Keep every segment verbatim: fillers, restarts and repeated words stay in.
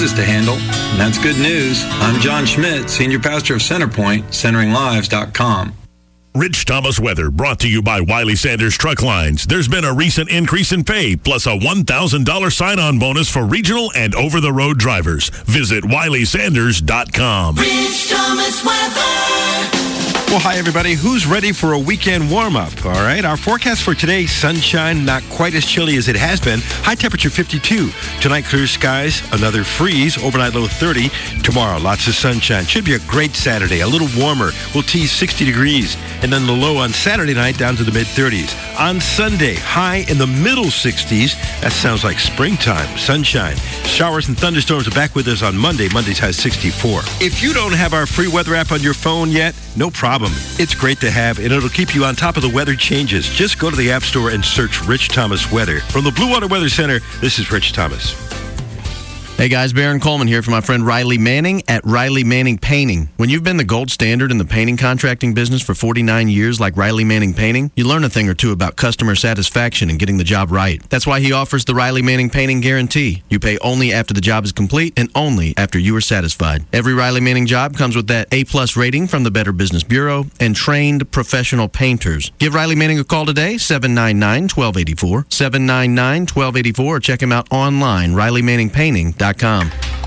business to handle, and that's good news. I'm John Schmidt, Senior Pastor of Centerpoint, centering lives dot com. Rich Thomas weather brought to you by Wiley Sanders Truck Lines. There's been a recent increase in pay, plus a one thousand dollars sign-on bonus for regional and over-the-road drivers. Visit Wiley Sanders dot com. Rich Thomas weather. Well, hi, everybody. Who's ready for a weekend warm-up? All right. Our forecast for today, sunshine, not quite as chilly as it has been. High temperature fifty-two. Tonight, clear skies, another freeze. Overnight low thirty. Tomorrow, lots of sunshine. Should be a great Saturday. A little warmer. We'll tease sixty degrees. And then the low on Saturday night down to the mid-thirties. On Sunday, high in the middle sixties. That sounds like springtime. Sunshine. Showers and thunderstorms are back with us on Monday. Monday's high sixty-four. If you don't have our free weather app on your phone yet, no problem. It's great to have, and it'll keep you on top of the weather changes. Just go to the App Store and search Rich Thomas Weather. From the Blue Water Weather Center, this is Rich Thomas. Hey guys, Baron Coleman here for my friend Riley Manning at Riley Manning Painting. When you've been the gold standard in the painting contracting business for forty-nine years like Riley Manning Painting, you learn a thing or two about customer satisfaction and getting the job right. That's why he offers the Riley Manning Painting Guarantee. You pay only after the job is complete and only after you are satisfied. Every Riley Manning job comes with that A-plus rating from the Better Business Bureau and trained professional painters. Give Riley Manning a call today, seven nine nine, one two eight four, seven nine nine, one two eight four, or check him out online, Riley Manning Painting dot com.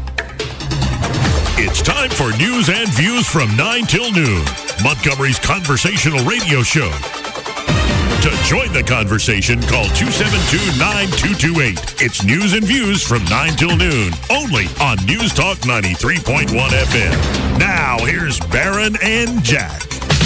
It's time for news and views from nine till noon. Montgomery's conversational radio show. To join the conversation, call two seven two, nine two two eight. It's news and views from nine till noon, only on News Talk ninety-three point one F M. Now, here's Baron and Jack.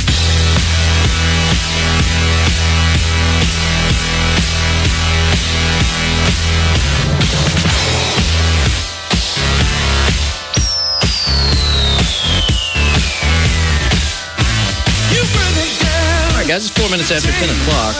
Guys, it's four minutes after ten o'clock.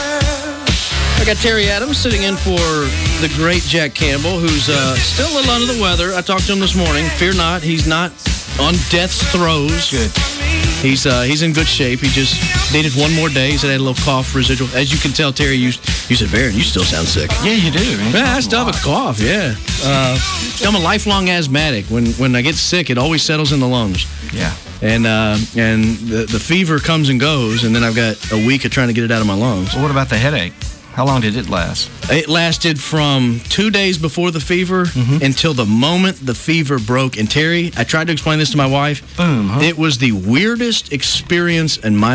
I got Terry Adams sitting in for the great Jack Campbell, who's uh, still a little under the weather. I talked to him this morning. Fear not, he's not on death's throes. Good. He's uh, he's in good shape. He just needed one more day. He said he had a little cough residual. As you can tell, Terry, you you said, Baron, you still sound sick. Yeah, you do. Man, yeah, I still have a cough, yeah. Uh, I'm a lifelong asthmatic. When when I get sick, it always settles in the lungs. Yeah. And uh, and the, the fever comes and goes, and then I've got a week of trying to get it out of my lungs. Well, what about the headache? How long did it last? It lasted from two days before the fever mm-hmm. until the moment the fever broke. And Terry, I tried to explain this to my wife. Boom. Huh? It was the weirdest experience in my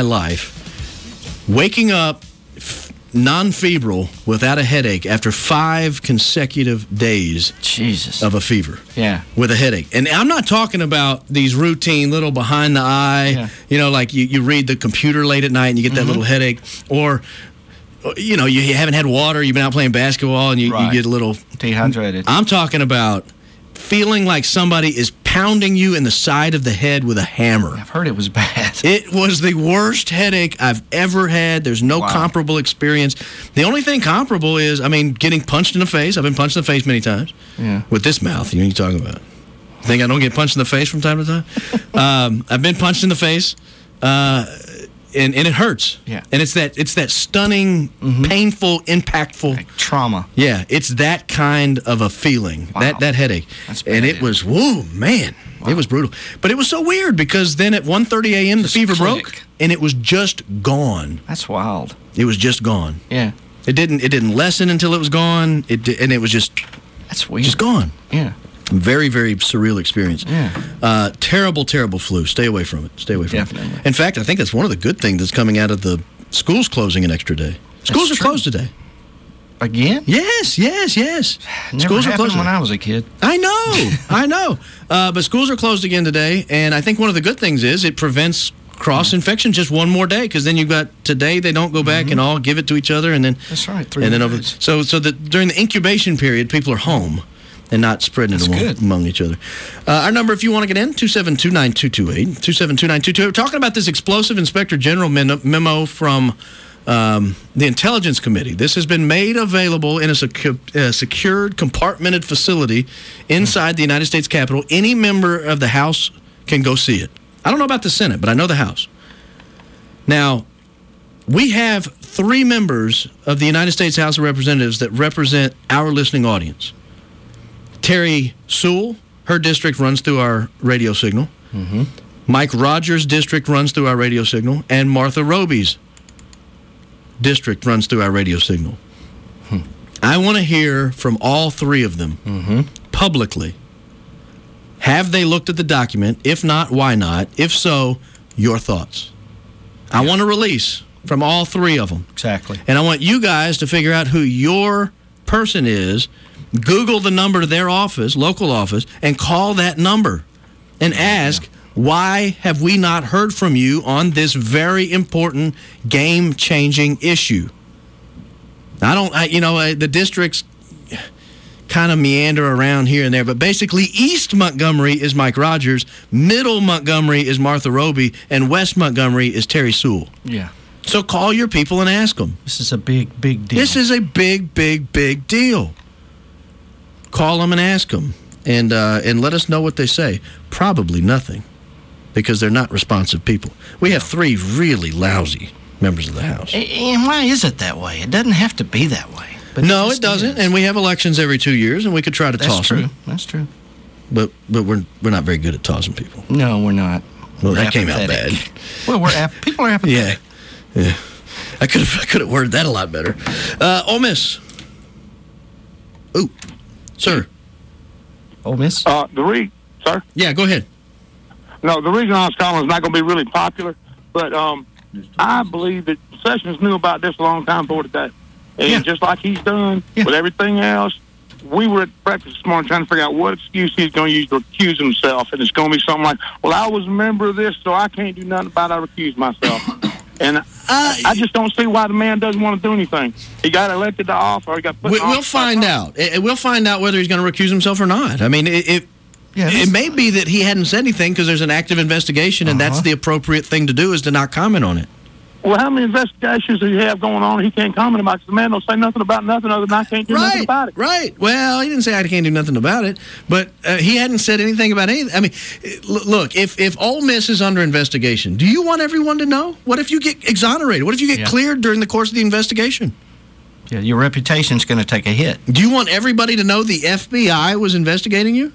life. Waking up f- non-febrile without a headache after five consecutive days Jesus. of a fever. Yeah. With a headache. And I'm not talking about these routine little behind the eye, yeah. you know, like you, you read the computer late at night and you get that mm-hmm. little headache. Or, you know, you haven't had water, you've been out playing basketball and you, right. you get a little... dehydrated. I'm talking about feeling like somebody is pounding you in the side of the head with a hammer. I've heard it was bad. It was the worst headache I've ever had. There's no wow. comparable experience. The only thing comparable is, I mean, getting punched in the face. I've been punched in the face many times. Yeah. With this mouth, you know what you're talking about. Think I don't get punched in the face from time to time? um, I've been punched in the face. Uh, And, and it hurts. Yeah. And it's that it's that stunning, mm-hmm. painful, impactful like trauma. Yeah, it's that kind of a feeling. Wow. That that headache. That's bad, and it yeah. was, whoa, man. Wow. It was brutal. But it was so weird because then at one thirty a.m. the fever click. broke and it was just gone. That's wild. It was just gone. Yeah. It didn't it didn't lessen until it was gone. It di- and it was just That's weird. Just gone. Yeah. Very, very surreal experience. Yeah. Uh, terrible, terrible flu. Stay away from it. Stay away from Definitely. it. In fact, I think that's one of the good things that's coming out of the schools closing an extra day. Schools That's are true. closed today. Again? Yes, yes, yes. Never schools are happened closed when today. I was a kid. I know, I know. Uh, but schools are closed again today, and I think one of the good things is it prevents cross-infection just one more day, because then you've got today they don't go back mm-hmm. and all give it to each other, and then that's right. Three and then over. over. So, so that during the incubation period, people are home and not spreading it among, among each other. Uh, our number, if you want to get in, two seven two, nine two two eight, two seven two, nine two two eight. We're talking about this explosive Inspector General memo from um, the Intelligence Committee. This has been made available in a, secu- a secured, compartmented facility inside the United States Capitol. Any member of the House can go see it. I don't know about the Senate, but I know the House. Now, we have three members of the United States House of Representatives that represent our listening audience. Terry Sewell, her district runs through our radio signal. Mm-hmm. Mike Rogers' district runs through our radio signal. And Martha Roby's district runs through our radio signal. Hmm. I want to hear from all three of them Mm-hmm. publicly. Have they looked at the document? If not, why not? If so, your thoughts. I want a release from all three of them. Exactly. And I want you guys to figure out who your person is, Google the number to their office, local office, and call that number and ask, why have we not heard from you on this very important, game-changing issue? I don't, I, you know, I, the districts kind of meander around here and there, but basically East Montgomery is Mike Rogers, Middle Montgomery is Martha Roby, and West Montgomery is Terry Sewell. Yeah. So call your people and ask them. This is a big, big deal. This is a big, big, big deal. Call them and ask them, and uh, and let us know what they say. Probably nothing, because they're not responsive people. We have three really lousy members of the House. And why is it that way? It doesn't have to be that way. But No, just it doesn't. is. And we have elections every two years, and we could try to That's toss true. them. That's true. But but we're we're not very good at tossing people. No, we're not. Well, We're that came out apathetic. bad. Well, we're ap- people are Yeah, apathetic. yeah. I could have I could have worded that a lot better. Uh, Ole Miss. Ooh, sir. Ole Miss. Uh, the re- sir? Yeah, go ahead. No, the reason I was calling is not going to be really popular, but um, I believe that Sessions knew about this a long time before today. And Yeah. just like he's done Yeah. with everything else, we were at breakfast this morning trying to figure out what excuse he's going to use to accuse himself. And it's going to be something like, well, I was a member of this, so I can't do nothing about it. I recuse myself. And I, I just don't see why the man doesn't want to do anything. He got elected to office, or he got put We, in we'll office. find out. Eh, We'll find out whether he's going to recuse himself or not. I mean, it it, Yeah, it may be that he hadn't said anything because there's an active investigation, and that's Uh-huh. the appropriate thing to do is to not comment on it. Well, how many investigations do you have going on he can't comment about? Because the man don't say nothing about nothing other than I can't do nothing Right, about it. right. Well, he didn't say I can't do nothing about it, but uh, he hadn't said anything about anything. I mean, eh, l- look, if if Ole Miss is under investigation, do you want everyone to know? What if you get exonerated? What if you get Yeah. cleared during the course of the investigation? Yeah, your reputation's going to take a hit. Do you want everybody to know the F B I was investigating you?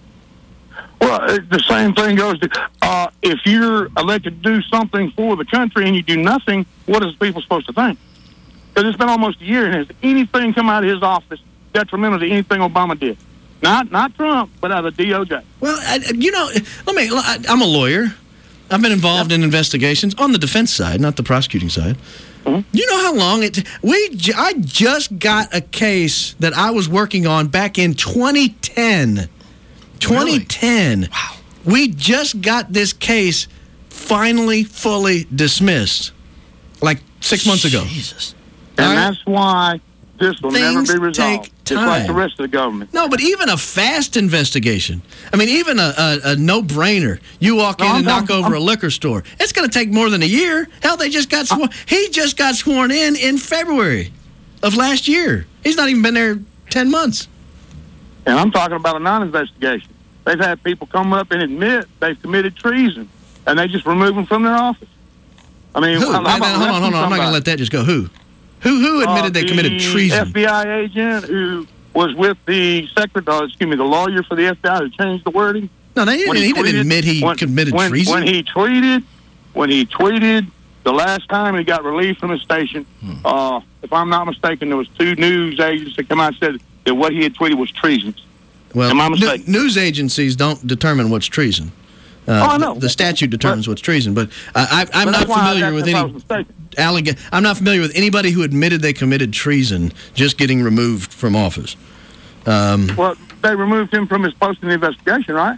Well, it, the same thing goes to uh, if you're elected to do something for the country and you do nothing, what is people supposed to think? Because it's been almost a year, and has anything come out of his office detrimental to anything Obama did? Not not Trump, but out of the D O J. Well, I, you know, let me. I, I'm a lawyer. I've been involved in investigations on the defense side, not the prosecuting side. Mhm. You know how long it? We j- I just got a case that I was working on back in twenty ten. twenty ten. Wow. We just got this case finally fully dismissed, like six months ago. Jesus. And All right. that's why this will Things never be resolved. take Just like the time. rest of the government. No, but even a fast investigation. I mean, even a, a, a no-brainer. You walk No, in I'm and knock talking- over I'm- a liquor store. It's going to take more than a year. Hell, they just got sworn. He just got sworn in in February of last year. He's not even been there ten months. And I'm talking about a non-investigation. They've had people come up and admit they've committed treason, and they just remove them from their office. I mean, Who? how Now, about now, hold on, hold on. I'm not going to somebody? let that just go. Who? Who? Who admitted Uh, they committed the treason? F B I agent who was with the secretary, uh, excuse me, the lawyer for the F B I who changed the wording. No, they When didn't, he didn't tweeted- admit he when- committed when, treason. When he tweeted, when he tweeted the last time he got relieved from his station, Hmm. uh, if I'm not mistaken, there was two news agents that come out and said that what he had tweeted was treason. well, am I nu- mistaken? news agencies don't determine what's treason. Uh, Oh, I know. The, the statute determines what's treason, but uh, I, I'm But not that's why I familiar got- with that's why I any was mistaken. alleg- I'm not familiar with anybody who admitted they committed treason just getting removed from office. Um, Well, they removed him from his post in the investigation, right?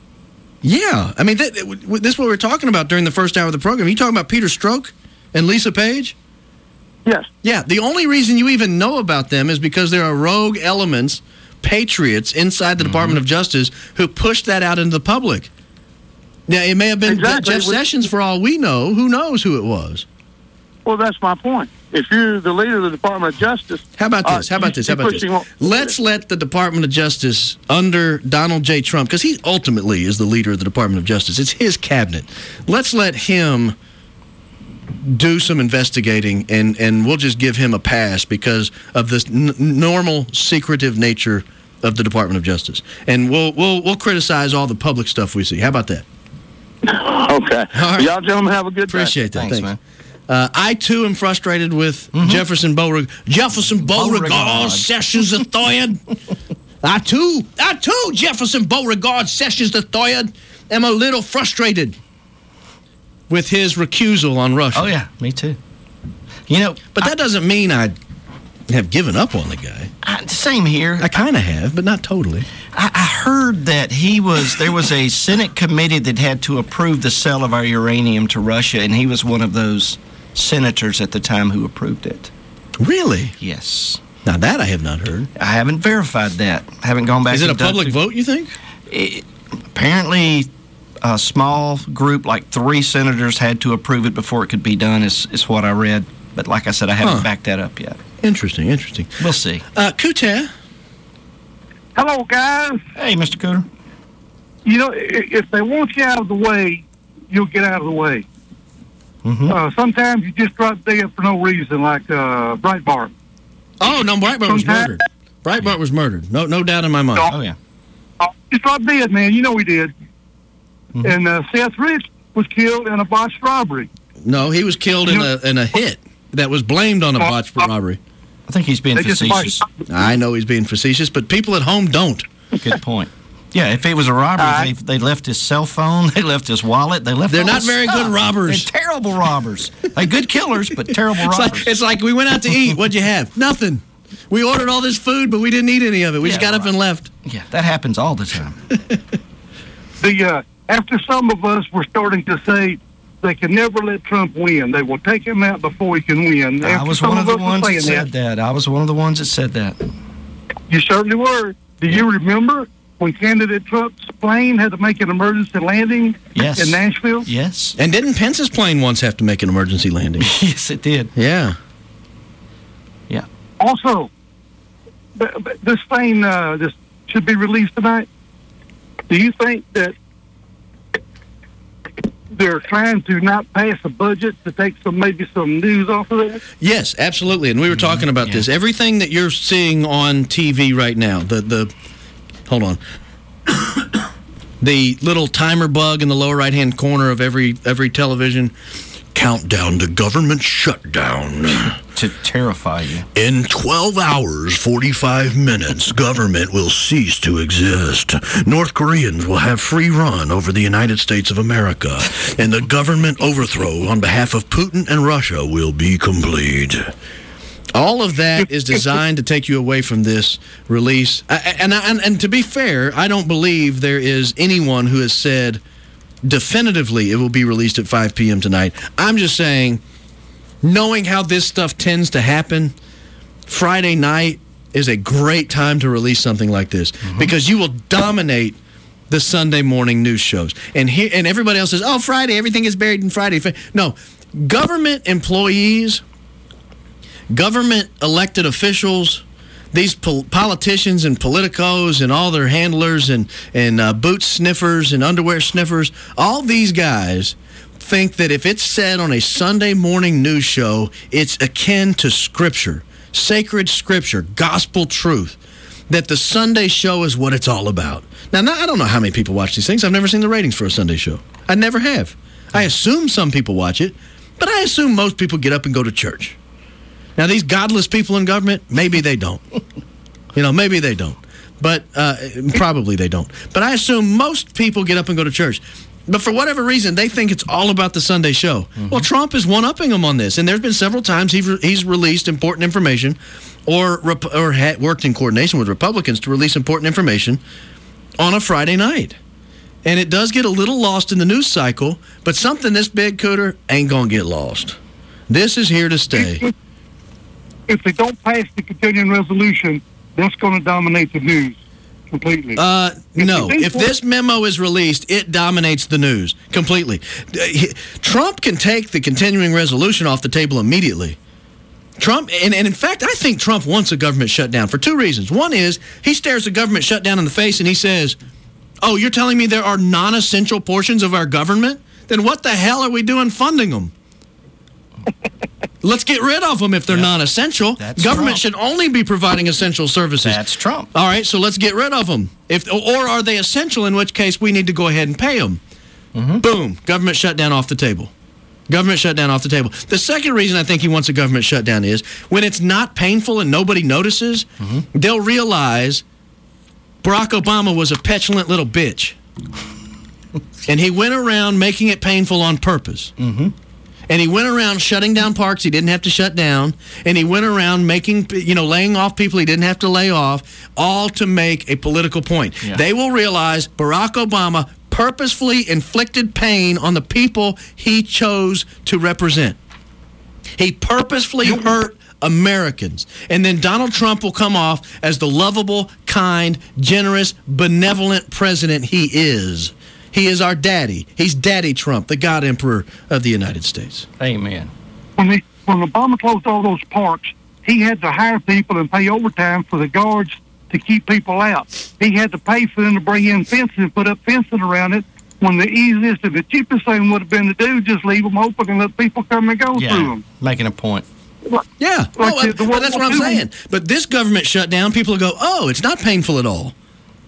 yeah, I mean, that, that- this is what we were talking about during the first hour of the program. You talking about Peter Strzok and Lisa Page? Yes. Yeah, the only reason you even know about them is because there are rogue elements, patriots inside the Department of Justice who pushed that out into the public. Now, it may have been Exactly. Jeff Which- Sessions for all we know. Who knows who it was? Well, that's my point. If you're the leader of the Department of Justice, How about uh, this? How about you- this? How you're about this? pushing on- Let's let the Department of Justice under Donald J. Trump, because he ultimately is the leader of the Department of Justice. It's his cabinet. Let's let him do some investigating, and, and we'll just give him a pass because of this n- normal secretive nature of the Department of Justice, and we'll we'll we'll criticize all the public stuff we see. How about that? Okay. All right. Y'all gentlemen have a good day. Appreciate that. Thanks, Thanks. man. Uh, I, too, am frustrated with mm-hmm. Jefferson Beauregard. Jefferson Beauregard, Beauregard. Sessions the Third. I, too, I, too, Jefferson Beauregard Sessions the Third, am a little frustrated with his recusal on Russia. Oh, yeah, me too. You know, But that I, doesn't mean I have given up on the guy. I, same here. I kind of have, but not totally. I, I heard that he was, there was a Senate committee that had to approve the sale of our uranium to Russia, and he was one of those senators at the time who approved it. Really? Yes. Now, that I have not heard. I haven't verified that. I haven't gone back. Is it a public to, vote, you think? It, apparently, a small group, like three senators, had to approve it before it could be done, is, is what I read. But like I said, I haven't huh. backed that up yet. Interesting, interesting. We'll see. Uh, Cooter. Hello, guys. Hey, Mister Cooter. You know, if they want you out of the way, you'll get out of the way. Mm-hmm. Uh, sometimes you just drop dead for no reason, like uh, Breitbart. Oh, no, Breitbart was murdered. Breitbart was murdered. No no doubt in my mind. Oh, yeah. Uh, just dropped dead, man. You know he did. Mm-hmm. And uh, Seth Rich was killed in a botched robbery. No, he was killed in a in a hit that was blamed on a botched uh, robbery. I think he's being facetious. I know he's being facetious, but people at home don't. Good point. Yeah, if it was a robbery, uh, they, they left his cell phone, they left his wallet, they left. They're not his very stuff. good robbers. They're terrible robbers. They're good killers, but terrible it's robbers. Like, it's like we went out to eat. What'd you have? Nothing. We ordered all this food, but we didn't eat any of it. We yeah, just got right. up and left. Yeah, that happens all the time. the uh, after some of us were starting to say they can never let Trump win, they will take him out before he can win. I after was one of the of ones that said that, that. I was one of the ones that said that. You certainly were. Do you remember when candidate Trump's plane had to make an emergency landing yes. in Nashville? Yes. And didn't Pence's plane once have to make an emergency landing? Yes, it did. Yeah. Yeah. Also, this thing uh, this should be released tonight. Do you think that they're trying to not pass a budget to take some maybe some news off of that? Yes, absolutely. And we were talking about yeah. this. Everything that you're seeing on T V right now, the the hold on. The little timer bug in the lower right-hand corner of every every television, countdown to government shutdown. To terrify you. In twelve hours, forty-five minutes, government will cease to exist. North Koreans will have free run over the United States of America, and the government overthrow on behalf of Putin and Russia will be complete. All of that is designed to take you away from this release. And, and, and to be fair, I don't believe there is anyone who has said definitively it will be released at five p.m. tonight. I'm just saying, knowing how this stuff tends to happen, Friday night is a great time to release something like this mm-hmm. because you will dominate the Sunday morning news shows. And here, and everybody else says, oh, Friday, everything is buried in Friday. No, government employees, government elected officials, these pol- politicians and politicos and all their handlers and, and uh, boot sniffers and underwear sniffers, all these guys think that if it's said on a Sunday morning news show, it's akin to Scripture, sacred Scripture, gospel truth, that the Sunday show is what it's all about. Now, now, I don't know how many people watch these things. I've never seen the ratings for a Sunday show. I never have. I assume some people watch it, but I assume most people get up and go to church. Now, these godless people in government, maybe they don't. You know, maybe they don't. But uh, probably they don't. But I assume most people get up and go to church. But for whatever reason, they think it's all about the Sunday show. Mm-hmm. Well, Trump is one-upping them on this. And there's been several times he's, re- he's released important information or rep- or ha- worked in coordination with Republicans to release important information on a Friday night. And it does get a little lost in the news cycle, but something this big, Cooter, ain't going to get lost. This is here to stay. If they don't pass the continuing resolution, that's going to dominate the news. Completely. Uh, no. If this memo is released, it dominates the news completely. Trump can take the continuing resolution off the table immediately. Trump, and, and in fact, I think Trump wants a government shutdown for two reasons. One is he stares the government shutdown in the face and he says, oh, you're telling me there are non-essential portions of our government? Then what the hell are we doing funding them? Let's get rid of them if they're yep. non-essential. That's Government Trump. Should only be providing essential services. That's Trump. All right, so let's get rid of them. If, or are they essential, in which case we need to go ahead and pay them. Mm-hmm. Boom, government shutdown off the table. Government shutdown off the table. The second reason I think he wants a government shutdown is when it's not painful and nobody notices, mm-hmm. they'll realize Barack Obama was a petulant little bitch. And he went around making it painful on purpose. Mm-hmm. And he went around shutting down parks he didn't have to shut down. And he went around making, you know, laying off people he didn't have to lay off, all to make a political point. Yeah. They will realize Barack Obama purposefully inflicted pain on the people he chose to represent. He purposefully hurt Americans. And then Donald Trump will come off as the lovable, kind, generous, benevolent president he is. He is our daddy. He's Daddy Trump, the God Emperor of the United States. Amen. When, he, when Obama closed all those parks, he had to hire people and pay overtime for the guards to keep people out. He had to pay for them to bring in fences and put up fencing around it, when the easiest and the cheapest thing would have been to do just leave them open and let people come and go yeah, through them. Making a point. Yeah, like well, the, the well, that's what I'm saying. But this government shutdown, people will go, oh, it's not painful at all.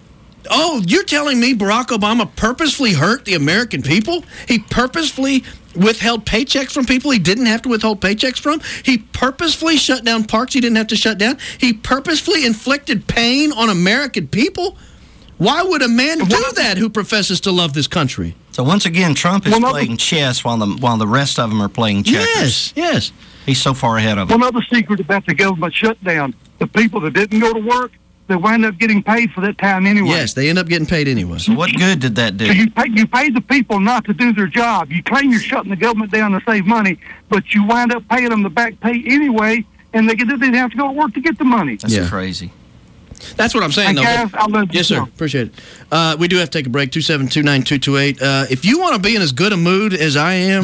Oh, you're telling me Barack Obama purposefully hurt the American people? He purposefully withheld paychecks from people he didn't have to withhold paychecks from? He purposefully shut down parks he didn't have to shut down? He purposefully inflicted pain on American people? Why would a man do that who professes to love this country? So once again, Trump is well, playing chess while the while the rest of them are playing checkers. Yes, yes. He's so far ahead of them. One other secret about the government shutdown, the people that didn't go to work, they wind up getting paid for that time anyway. Yes, they end up getting paid anyway. So what good did that do? So you pay, you pay the people not to do their job. You claim you're shutting the government down to save money, but you wind up paying them the back pay anyway, and they didn't have to go to work to get the money. That's yeah. crazy. That's what I'm saying, hey, though. guys, I love you yes, sir. Appreciate it. Uh, we do have to take a break. two seven two, nine two two eight. Uh, if you want to be in as good a mood as I am,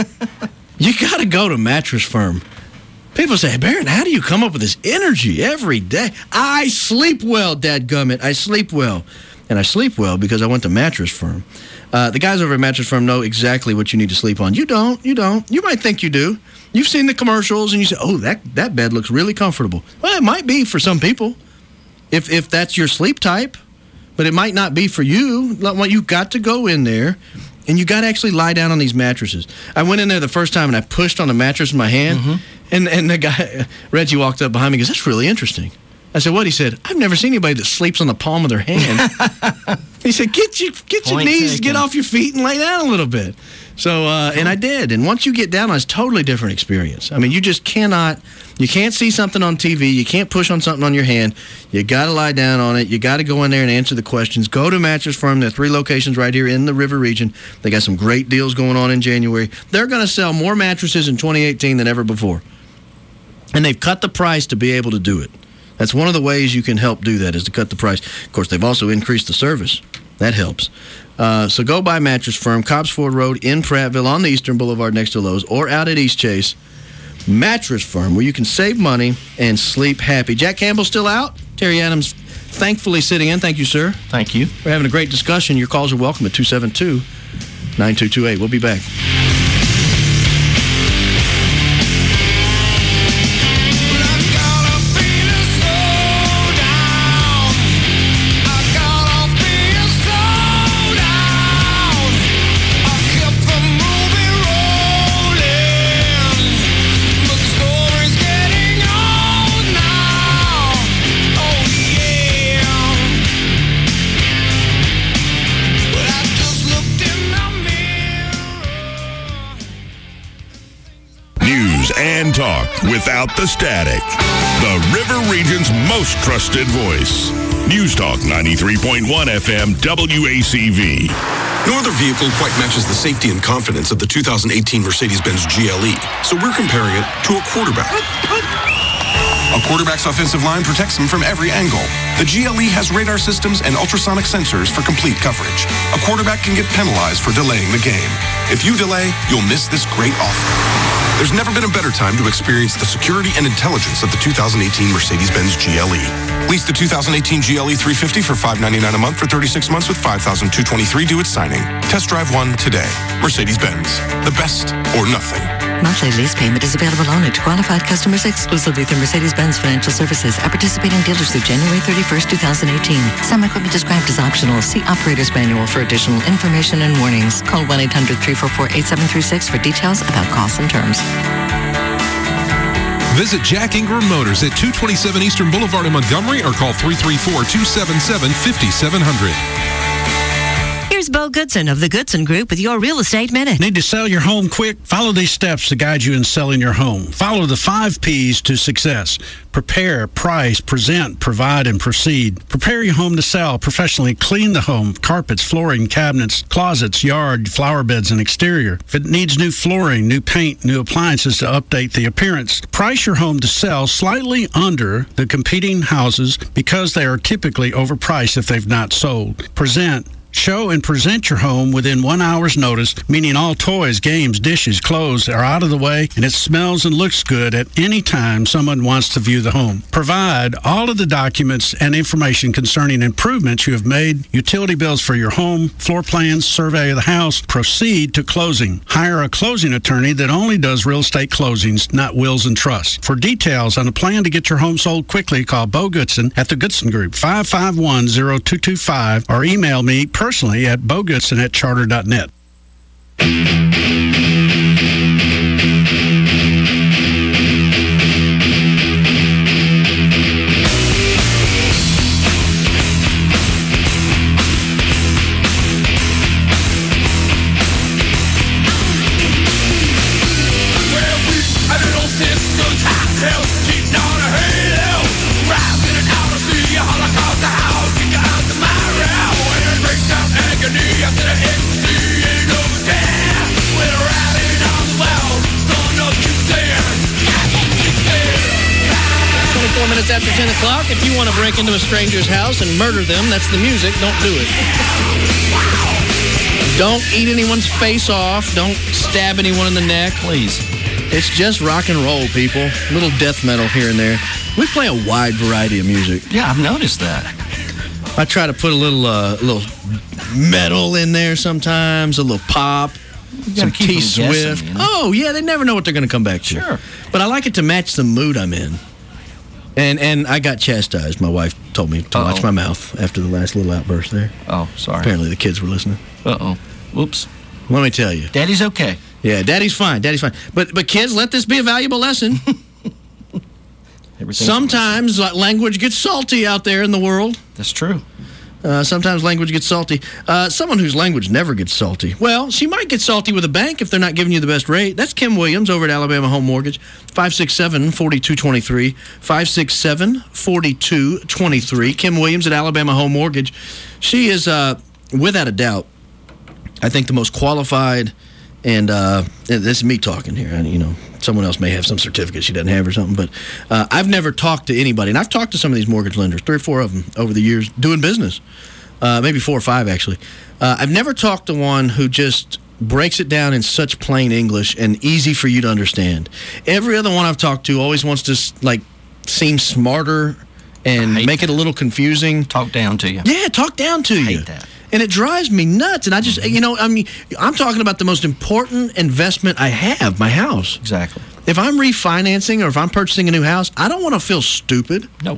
you got to go to Mattress Firm. People say, Barron, how do you come up with this energy every day? I sleep well, dadgummit. I sleep well. And I sleep well because I went to Mattress Firm. Uh, the guys over at Mattress Firm know exactly what you need to sleep on. You don't. You don't. You might think you do. You've seen the commercials and you say, oh, that, that bed looks really comfortable. Well, it might be for some people if if that's your sleep type, but it might not be for you. You've got to go in there and you got to actually lie down on these mattresses. I went in there the first time and I pushed on the mattress in my hand. Mm-hmm. And and the guy, Reggie, walked up behind me and goes, that's really interesting. I said, what? He said, I've never seen anybody that sleeps on the palm of their hand. He said, get, you, get your knees, taken. Get off your feet and lay down a little bit. So, uh, and I did. And once you get down, it's a totally different experience. I mean, you just cannot, you can't see something on T V. You can't push on something on your hand. You got to lie down on it. You got to go in there and answer the questions. Go to Mattress Firm. There are three locations right here in the River region. They got some great deals going on in January. They're going to sell more mattresses in twenty eighteen than ever before. And they've cut the price to be able to do it. That's one of the ways you can help do that, is to cut the price. Of course, they've also increased the service. That helps. Uh, so go by Mattress Firm, Cobbs Ford Road in Prattville on the Eastern Boulevard next to Lowe's, or out at East Chase. Mattress Firm, where you can save money and sleep happy. Jack Campbell still out. Terry Adams thankfully sitting in. Thank you, sir. Thank you. We're having a great discussion. Your calls are welcome at two seven two, nine two two eight. We'll be back. And talk without the static. The River Region's most trusted voice. News Talk ninety-three point one F M W A C V. No other vehicle quite matches the safety and confidence of the two thousand eighteen Mercedes-Benz G L E, so we're comparing it to a quarterback. A quarterback's offensive line protects him from every angle. The G L E has radar systems and ultrasonic sensors for complete coverage. A quarterback can get penalized for delaying the game. If you delay, you'll miss this great offer. There's never been a better time to experience the security and intelligence of the two thousand eighteen Mercedes-Benz G L E. Lease the two thousand eighteen G L E three fifty for five hundred ninety-nine dollars a month for thirty-six months with five thousand two hundred twenty-three dollars due at signing. Test drive one today. Mercedes-Benz. The best or nothing. Monthly lease payment is available only to qualified customers exclusively through Mercedes-Benz Financial Services at participating dealers through January thirty-first, twenty eighteen. Some equipment described as optional. See Operator's Manual for additional information and warnings. Call one eight hundred, three four four, eight seven three six for details about costs and terms. Visit Jack Ingram Motors at two twenty-seven Eastern Boulevard in Montgomery or call three three four, two seven seven, five seven zero zero. Here's Bo Goodson of the Goodson Group with your Real Estate Minute. Need to sell your home quick? Follow these steps to guide you in selling your home. Follow the five P's to success. Prepare, price, present, provide, and proceed. Prepare your home to sell professionally. Clean the home, carpets, flooring, cabinets, closets, yard, flower beds, and exterior. If it needs new flooring, new paint, new appliances to update the appearance, price your home to sell slightly under the competing houses because they are typically overpriced if they've not sold. Present. Show and present your home within one hour's notice, meaning all toys, games, dishes, clothes are out of the way, and it smells and looks good at any time someone wants to view the home. Provide all of the documents and information concerning improvements you have made, utility bills for your home, floor plans, survey of the house. Proceed to closing. Hire a closing attorney that only does real estate closings, not wills and trusts. For details on a plan to get your home sold quickly, call Bo Goodson at the Goodson Group, five five one, zero two two five, or email me personally at bogoodson at charter dot net. Minutes after ten o'clock. If you want to break into a stranger's house and murder them, that's the music. Don't do it. Don't eat anyone's face off. Don't stab anyone in the neck. Please. It's just rock and roll, people. A little death metal here and there. We play a wide variety of music. Yeah, I've noticed that. I try to put a little, uh, little metal in there sometimes, a little pop. Some T Swift. You know? Oh, yeah, they never know what they're going to come back to. Sure. But I like it to match the mood I'm in. And and I got chastised. My wife told me to Uh-oh. watch my mouth after the last little outburst there. Oh, sorry. Apparently the kids were listening. Uh-oh. Whoops. Let me tell you. Daddy's okay. Yeah, Daddy's fine. Daddy's fine. But but kids, let this be a valuable lesson. Sometimes language gets salty out there in the world. That's true. Uh, sometimes language gets salty. Uh, someone whose language never gets salty. Well, she might get salty with a bank if they're not giving you the best rate. That's Kim Williams over at Alabama Home Mortgage. five six seven, four two two three. five six seven, four two two three. Kim Williams at Alabama Home Mortgage. She is, uh, without a doubt, I think the most qualified, and uh, this is me talking here. You know, someone else may have some certificate she doesn't have or something, but uh, I've never talked to anybody, and I've talked to some of these mortgage lenders, three or four of them over the years doing business, uh, maybe four or five actually. Uh, I've never talked to one who just breaks it down in such plain English and easy for you to understand. Every other one I've talked to always wants to like seem smarter and make it a little confusing. Talk down to you. Yeah, talk down to I you. hate that. And it drives me nuts. And I just, you know, I mean, I'm talking about the most important investment I have, my house. Exactly. If I'm refinancing or if I'm purchasing a new house, I don't want to feel stupid. No.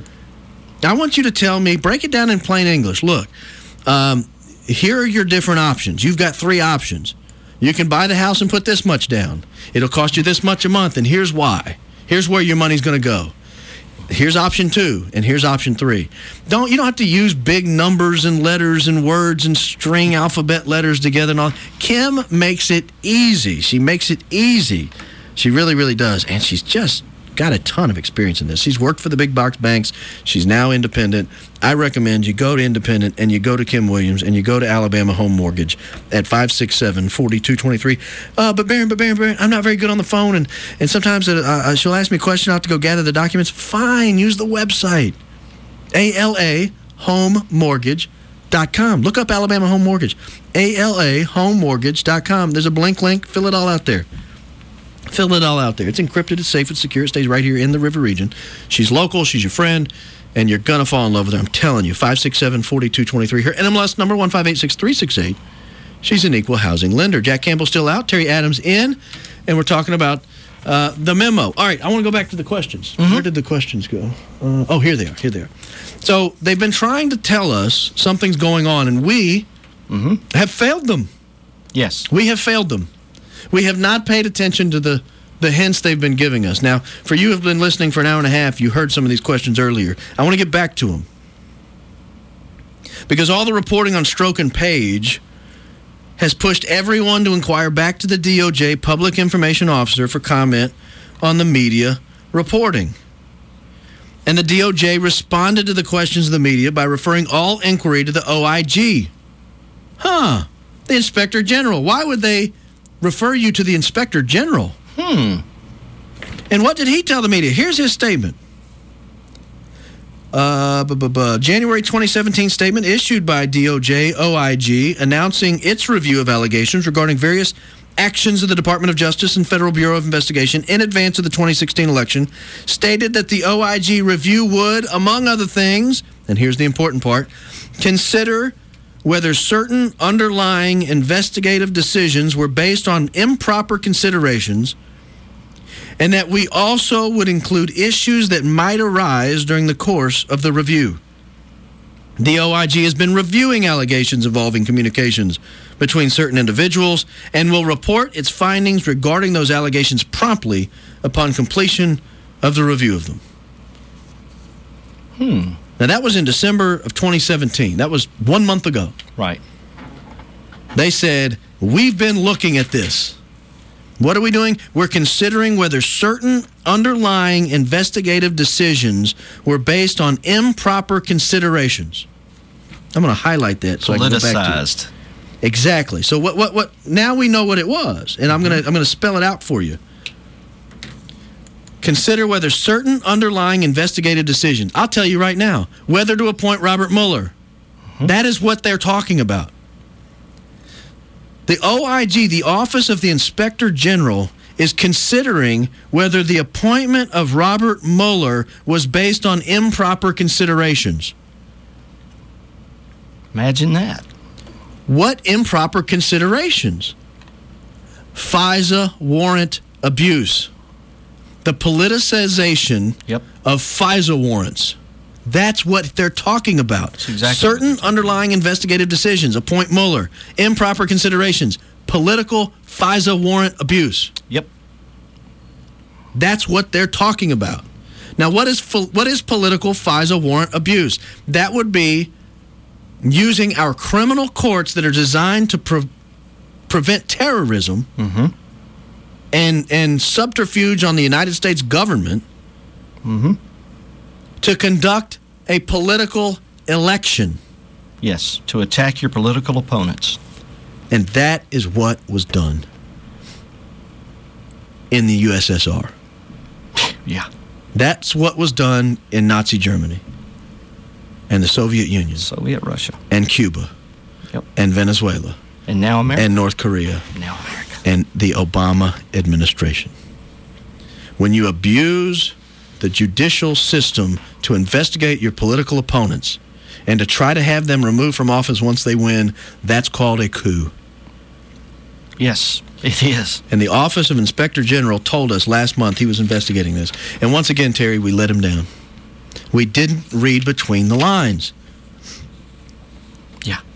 I want you to tell me, break it down in plain English. Look, um, here are your different options. You've got three options. You can buy the house and put this much down. It'll cost you this much a month, and here's why. Here's where your money's going to go. Here's option two, and here's option three. Don't you don't have to use big numbers and letters and words and string alphabet letters together and all. Kim makes it easy. She makes it easy. She really, really does. And she's just got a ton of experience in this. She's worked for the big box banks. She's now independent. I recommend you go to Independent and you go to Kim Williams and you go to Alabama Home Mortgage at five six seven, four two two three. Uh, but Baron, but Baron, Baron, I'm not very good on the phone, and, and sometimes uh, uh, she'll ask me a question. I have to go gather the documents. Fine, use the website. A L A Home Mortgage dot com. Look up Alabama Home Mortgage. A L A Home Mortgage dot com. There's a blank link. Fill it all out there. Fill it all out there. It's encrypted, it's safe, it's secure. It stays right here in the river region. She's local, she's your friend, and you're going to fall in love with her. I'm telling you. five six seven, four two two three. Her N M L S number one five eight six three six eight. She's an equal housing lender. Jack Campbell's still out. Terry Adams in. and we're talking about uh, the memo. All right, I want to go back to the questions. Mm-hmm. Where did the questions go? Uh, oh, here they are. Here they are. So they've been trying to tell us something's going on, and we mm-hmm. have failed them. Yes. We have failed them. We have not paid attention to the, the hints they've been giving us. Now, for you who have been listening for an hour and a half, you heard some of these questions earlier. I want to get back to them. Because all the reporting on Strzok and Page has pushed everyone to inquire back to the D O J Public Information Officer for comment on the media reporting. And the D O J responded to the questions of the media by referring all inquiry to the O I G. Huh. The Inspector General. Why would they refer you to the Inspector General? Hmm. And what did he tell the media? Here's his statement. Uh, bu- bu- bu- January twenty seventeen statement issued by D O J O I G announcing its review of allegations regarding various actions of the Department of Justice and Federal Bureau of Investigation in advance of the twenty sixteen election stated that the O I G review would, among other things, and here's the important part, consider whether certain underlying investigative decisions were based on improper considerations, and that we also would include issues that might arise during the course of the review. The O I G has been reviewing allegations involving communications between certain individuals and will report its findings regarding those allegations promptly upon completion of the review of them. Hmm. Now, that was in December of twenty seventeen. That was one month ago. Right. They said, we've been looking at this. What are we doing? We're considering whether certain underlying investigative decisions were based on improper considerations. I'm going to highlight that so I can go back to Politicized. it. Exactly. So what? What? What? Now we know what it was, and I'm going to I'm going to spell it out for you. Consider whether certain underlying investigative decisions. I'll tell you right now, whether to appoint Robert Mueller. Mm-hmm. That is what they're talking about. The O I G, the Office of the Inspector General, is considering whether the appointment of Robert Mueller was based on improper considerations. Imagine that. What improper considerations? FISA warrant abuse. The politicization yep. of FISA warrants. That's what they're talking about. Exactly Certain underlying investigative decisions, appoint Mueller, improper considerations, political FISA warrant abuse. Yep. That's what they're talking about. Now, what is what is political FISA warrant abuse? That would be using our criminal courts that are designed to pre- prevent terrorism mm-hmm. and, and subterfuge on the United States government mm-hmm. to conduct a political election. Yes, to attack your political opponents. And that is what was done in the U S S R. Yeah. That's what was done in Nazi Germany and the Soviet Union. Soviet Russia. And Cuba. Yep. And Venezuela. And now America. And North Korea. Now America. And the Obama administration. When you abuse the judicial system to investigate your political opponents and to try to have them removed from office once they win, that's called a coup. Yes, it is. And the Office of Inspector General told us last month he was investigating this. And once again, Terry, we let him down. We didn't read between the lines. Yeah.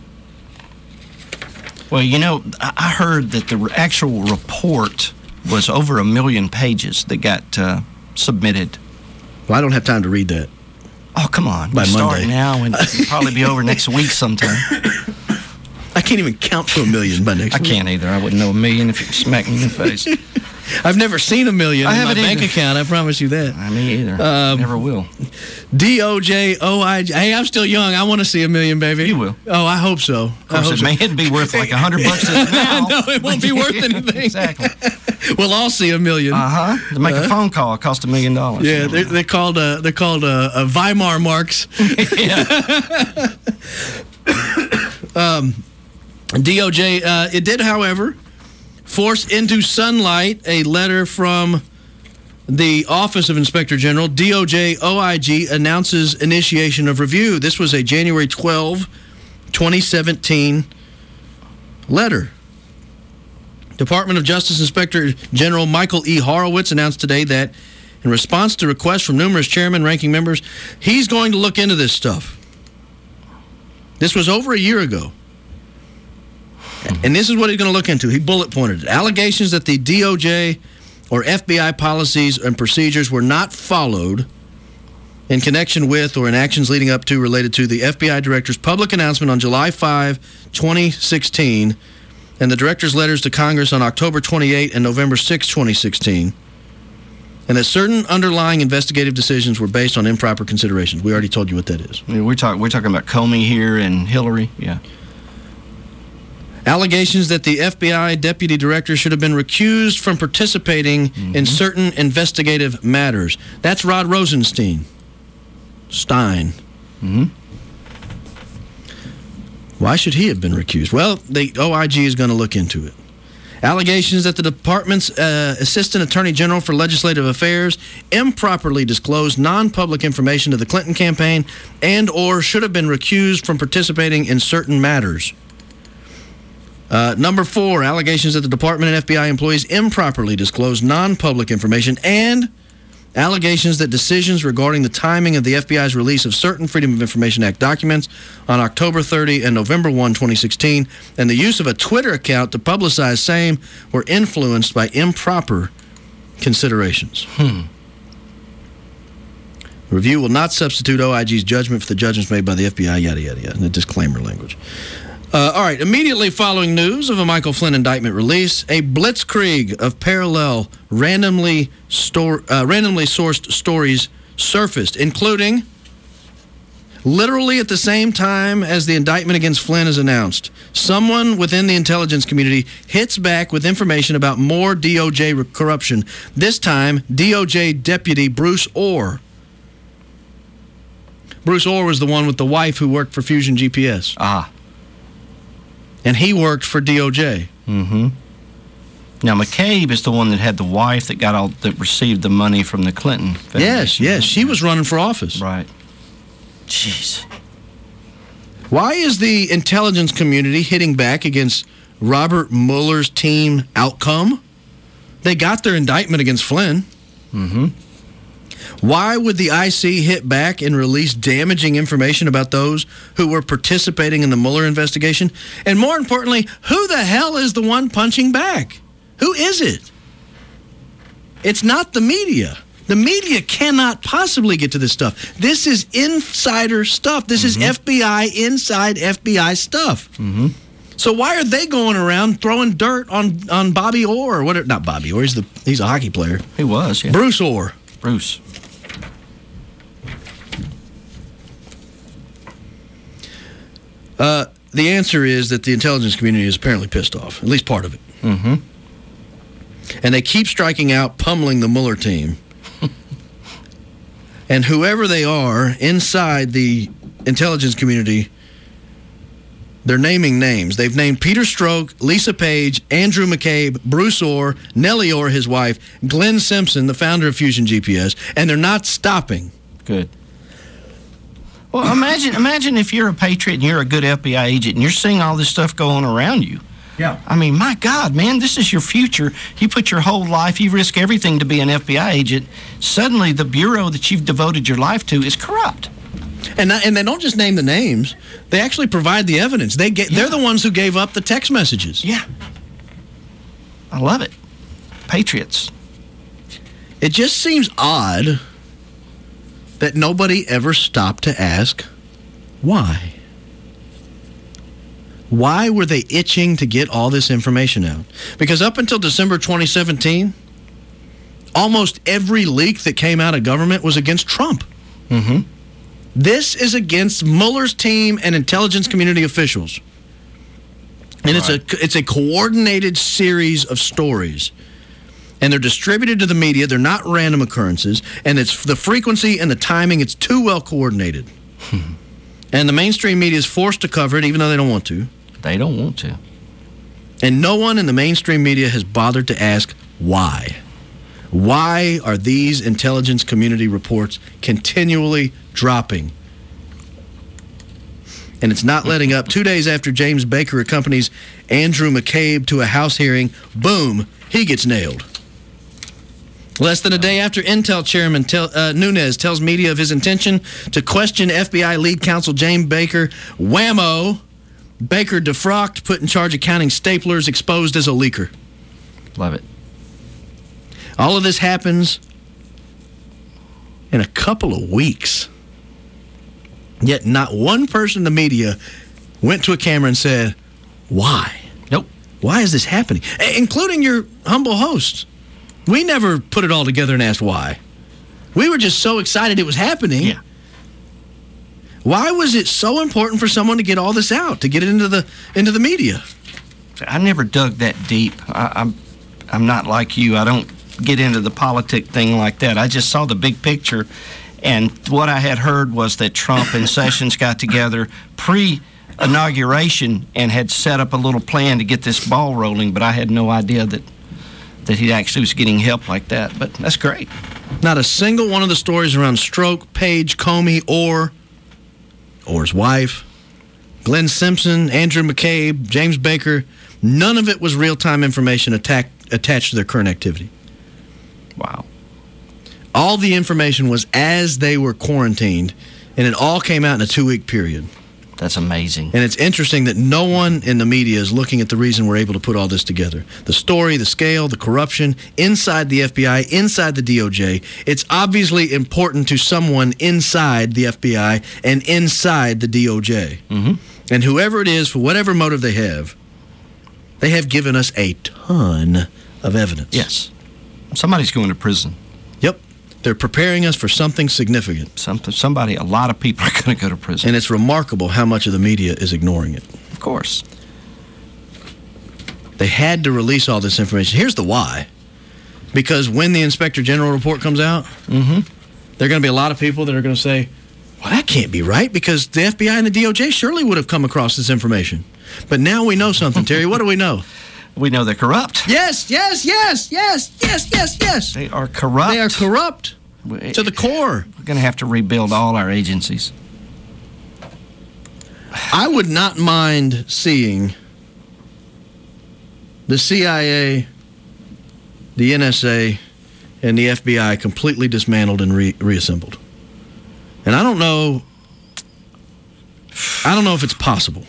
Well, you know, I heard that the actual report was over a million pages that got uh, submitted. Well, I don't have time to read that. Oh, come on. By we Monday. Start now and it'll probably be over next week sometime. I can't even count to a million by next I week. I can't either. I wouldn't know a million if you smacked me in the face. I've never seen a million I in my haven't bank either. account, I promise you that. I me either. Um, Never will. D O J O I G. Hey, I'm still young. I want to see a million, baby. You will. Oh, I hope so. Of course, it may be worth like a hundred bucks now. No, it won't be worth anything. Exactly. We'll all see a million. Uh-huh. To make Uh, a phone call, it costs a million dollars. Yeah, they're, they're called uh, they're called uh, uh, Weimar marks. Yeah. um, D O J, uh, it did, however, force into sunlight a letter from the Office of Inspector General. D O J O I G announces initiation of review. This was a January twelfth, twenty seventeen letter. Department of Justice Inspector General Michael E. Horowitz announced today that in response to requests from numerous chairmen, ranking members, he's going to look into this stuff. This was over a year ago. And this is what he's going to look into. He bullet pointed it. Allegations that the D O J or F B I policies and procedures were not followed in connection with or in actions leading up to related to the F B I director's public announcement on July fifth, twenty sixteen, and the director's letters to Congress on October twenty-eighth and November sixth, twenty sixteen, and that certain underlying investigative decisions were based on improper considerations. We already told you what that is. I mean, we're, talk, we're talking about Comey here and Hillary. Yeah. Allegations that the F B I deputy director should have been recused from participating mm-hmm. in certain investigative matters. That's Rod Rosenstein. Stein. Mm-hmm. Why should he have been recused? Well, the O I G is going to look into it. Allegations that the department's uh, Assistant Attorney General for Legislative Affairs improperly disclosed non-public information to the Clinton campaign and or should have been recused from participating in certain matters. Uh, number four, allegations that the department and F B I employees improperly disclosed non-public information, and allegations that decisions regarding the timing of the F B I's release of certain Freedom of Information Act documents on October thirtieth and November first, twenty sixteen, and the use of a Twitter account to publicize same were influenced by improper considerations. Hmm. Review will not substitute O I G's judgment for the judgments made by the F B I, yada, yada, yada. The disclaimer language. Uh, all right, immediately following news of a Michael Flynn indictment release, a blitzkrieg of parallel, randomly, store, uh, randomly sourced stories surfaced, including, literally at the same time as the indictment against Flynn is announced, someone within the intelligence community hits back with information about more D O J corruption, this time D O J Deputy Bruce Orr. Bruce Orr was the one with the wife who worked for Fusion G P S. Ah. And he worked for D O J. Mm-hmm. Now, McCabe is the one that had the wife that got all that received the money from the Clinton Foundation. Yes, yes. She was running for office. Right. Jeez. Why is the intelligence community hitting back against Robert Mueller's team outcome? They got their indictment against Flynn. Mm-hmm. Why would the I C hit back and release damaging information about those who were participating in the Mueller investigation? And more importantly, who the hell is the one punching back? Who is it? It's not the media. The media cannot possibly get to this stuff. This is insider stuff. This mm-hmm. is F B I inside F B I stuff. Mm-hmm. So why are they going around throwing dirt on, on Bobby Orr? Or what? Not Bobby Orr. He's, the, he's a hockey player. He was, yeah. Bruce Orr. Bruce. Uh, the answer is that the intelligence community is apparently pissed off, at least part of it. Mm-hmm. And they keep striking out, pummeling the Mueller team. And whoever they are inside the intelligence community, they're naming names. They've named Peter Strzok, Lisa Page, Andrew McCabe, Bruce Orr, Nellie Orr, his wife, Glenn Simpson, the founder of Fusion G P S, and they're not stopping. Good. Well, imagine imagine if you're a patriot and you're a good F B I agent and you're seeing all this stuff going around you. Yeah. I mean, my God, man, this is your future. You put your whole life, you risk everything to be an F B I agent. Suddenly, the bureau that you've devoted your life to is corrupt. And not, and they don't just name the names; they actually provide the evidence. They get yeah. they're the ones who gave up the text messages. Yeah. I love it. Patriots. It just seems odd that nobody ever stopped to ask why. Why were they itching to get all this information out? Because up until December twenty seventeen, almost every leak that came out of government was against Trump. Mm-hmm. This is against Mueller's team and intelligence community officials. And right. it's a it's a coordinated series of stories. And they're distributed to the media. They're not random occurrences. And it's the frequency and the timing, it's too well coordinated. And the mainstream media is forced to cover it, even though they don't want to. They don't want to. And no one in the mainstream media has bothered to ask why. Why are these intelligence community reports continually dropping? and it's not letting up. Two days after James Baker accompanies Andrew McCabe to a House hearing, boom, he gets nailed. Less than a day after Intel chairman tell, uh, Nunes tells media of his intention to question F B I lead counsel James Baker, whammo, Baker defrocked, put in charge of counting staplers, exposed as a leaker. Love it. All of this happens in a couple of weeks. Yet not one person in the media went to a camera and said, why? Nope. Why is this happening? A- including your humble host. We never put it all together and asked why. We were just so excited it was happening. Yeah. Why was it so important for someone to get all this out, to get it into the into the media? I never dug that deep. I, I'm, I'm not like you. I don't get into the politic thing like that. I just saw the big picture, and what I had heard was that Trump and Sessions got together pre-inauguration and had set up a little plan to get this ball rolling, but I had no idea that that he actually was getting help like that. But that's great. Not a single one of the stories around Stroke, Page, Comey, or Orr's wife, Glenn Simpson, Andrew McCabe, James Baker, none of it was real-time information attack, attached to their current activity. Wow. All the information was as they were quarantined, and it all came out in a two-week period. That's amazing. And it's interesting that no one in the media is looking at the reason we're able to put all this together. The story, the scale, the corruption inside the F B I, inside the D O J. It's obviously important to someone inside the F B I and inside the D O J. Mm-hmm. And whoever it is, for whatever motive they have, they have given us a ton of evidence. Yes. Somebody's going to prison. Yep. They're preparing us for something significant. Something, somebody, a lot of people are going to go to prison. And it's remarkable how much of the media is ignoring it. Of course. They had to release all this information. Here's the why. Because when the Inspector General report comes out, mm-hmm. there are going to be a lot of people that are going to say, well, that can't be right, because the F B I and the D O J surely would have come across this information. But now we know something, Terry. What do we know? We know they're corrupt. Yes, yes, yes, yes, yes, yes, yes. They are corrupt. They are corrupt we, to the core. We're going to have to rebuild all our agencies. I would not mind seeing the C I A, the N S A, and the F B I completely dismantled and re- reassembled. And I don't know, I don't know if it's possible.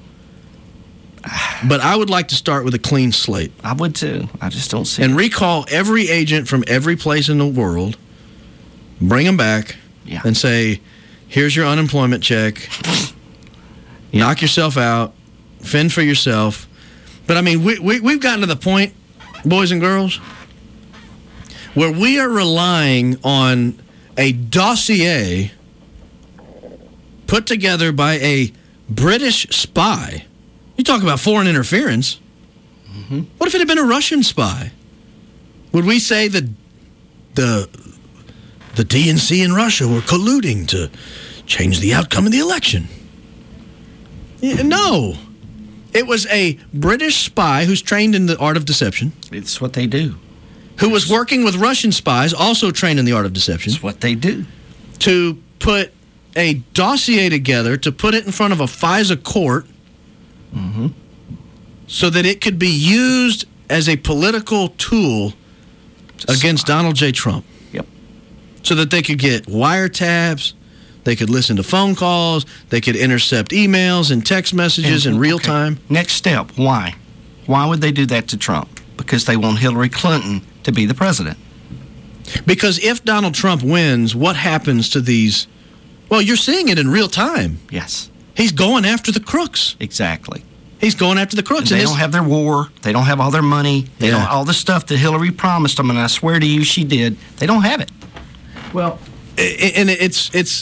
But I would like to start with a clean slate. I would too. I just don't see And it. recall every agent from every place in the world, bring them back, yeah. and say, here's your unemployment check, yeah. knock yourself out, fend for yourself. But I mean, we, we, we've gotten to the point, boys and girls, where we are relying on a dossier put together by a British spy. You talk about foreign interference. Mm-hmm. What if it had been a Russian spy? Would we say that the the D N C and Russia were colluding to change the outcome of the election? Yeah, no. It was a British spy who's trained in the art of deception. It's what they do. Who was working with Russian spies, also trained in the art of deception. It's what they do. To put a dossier together, to put it in front of a FISA court, mm-hmm. so that it could be used as a political tool Just against smart. Donald J. Trump. Yep. So that they could get wiretaps, they could listen to phone calls, they could intercept emails and text messages and, in real okay. time. Next step, why? Why would they do that to Trump? Because they want Hillary Clinton to be the president. Because if Donald Trump wins, what happens to these? Well, you're seeing it in real time. Yes. He's going after the crooks. Exactly. He's going after the crooks. And they and don't have their war. They don't have all their money. They yeah. don't all the stuff that Hillary promised them, and I swear to you she did. They don't have it. Well, and it's it's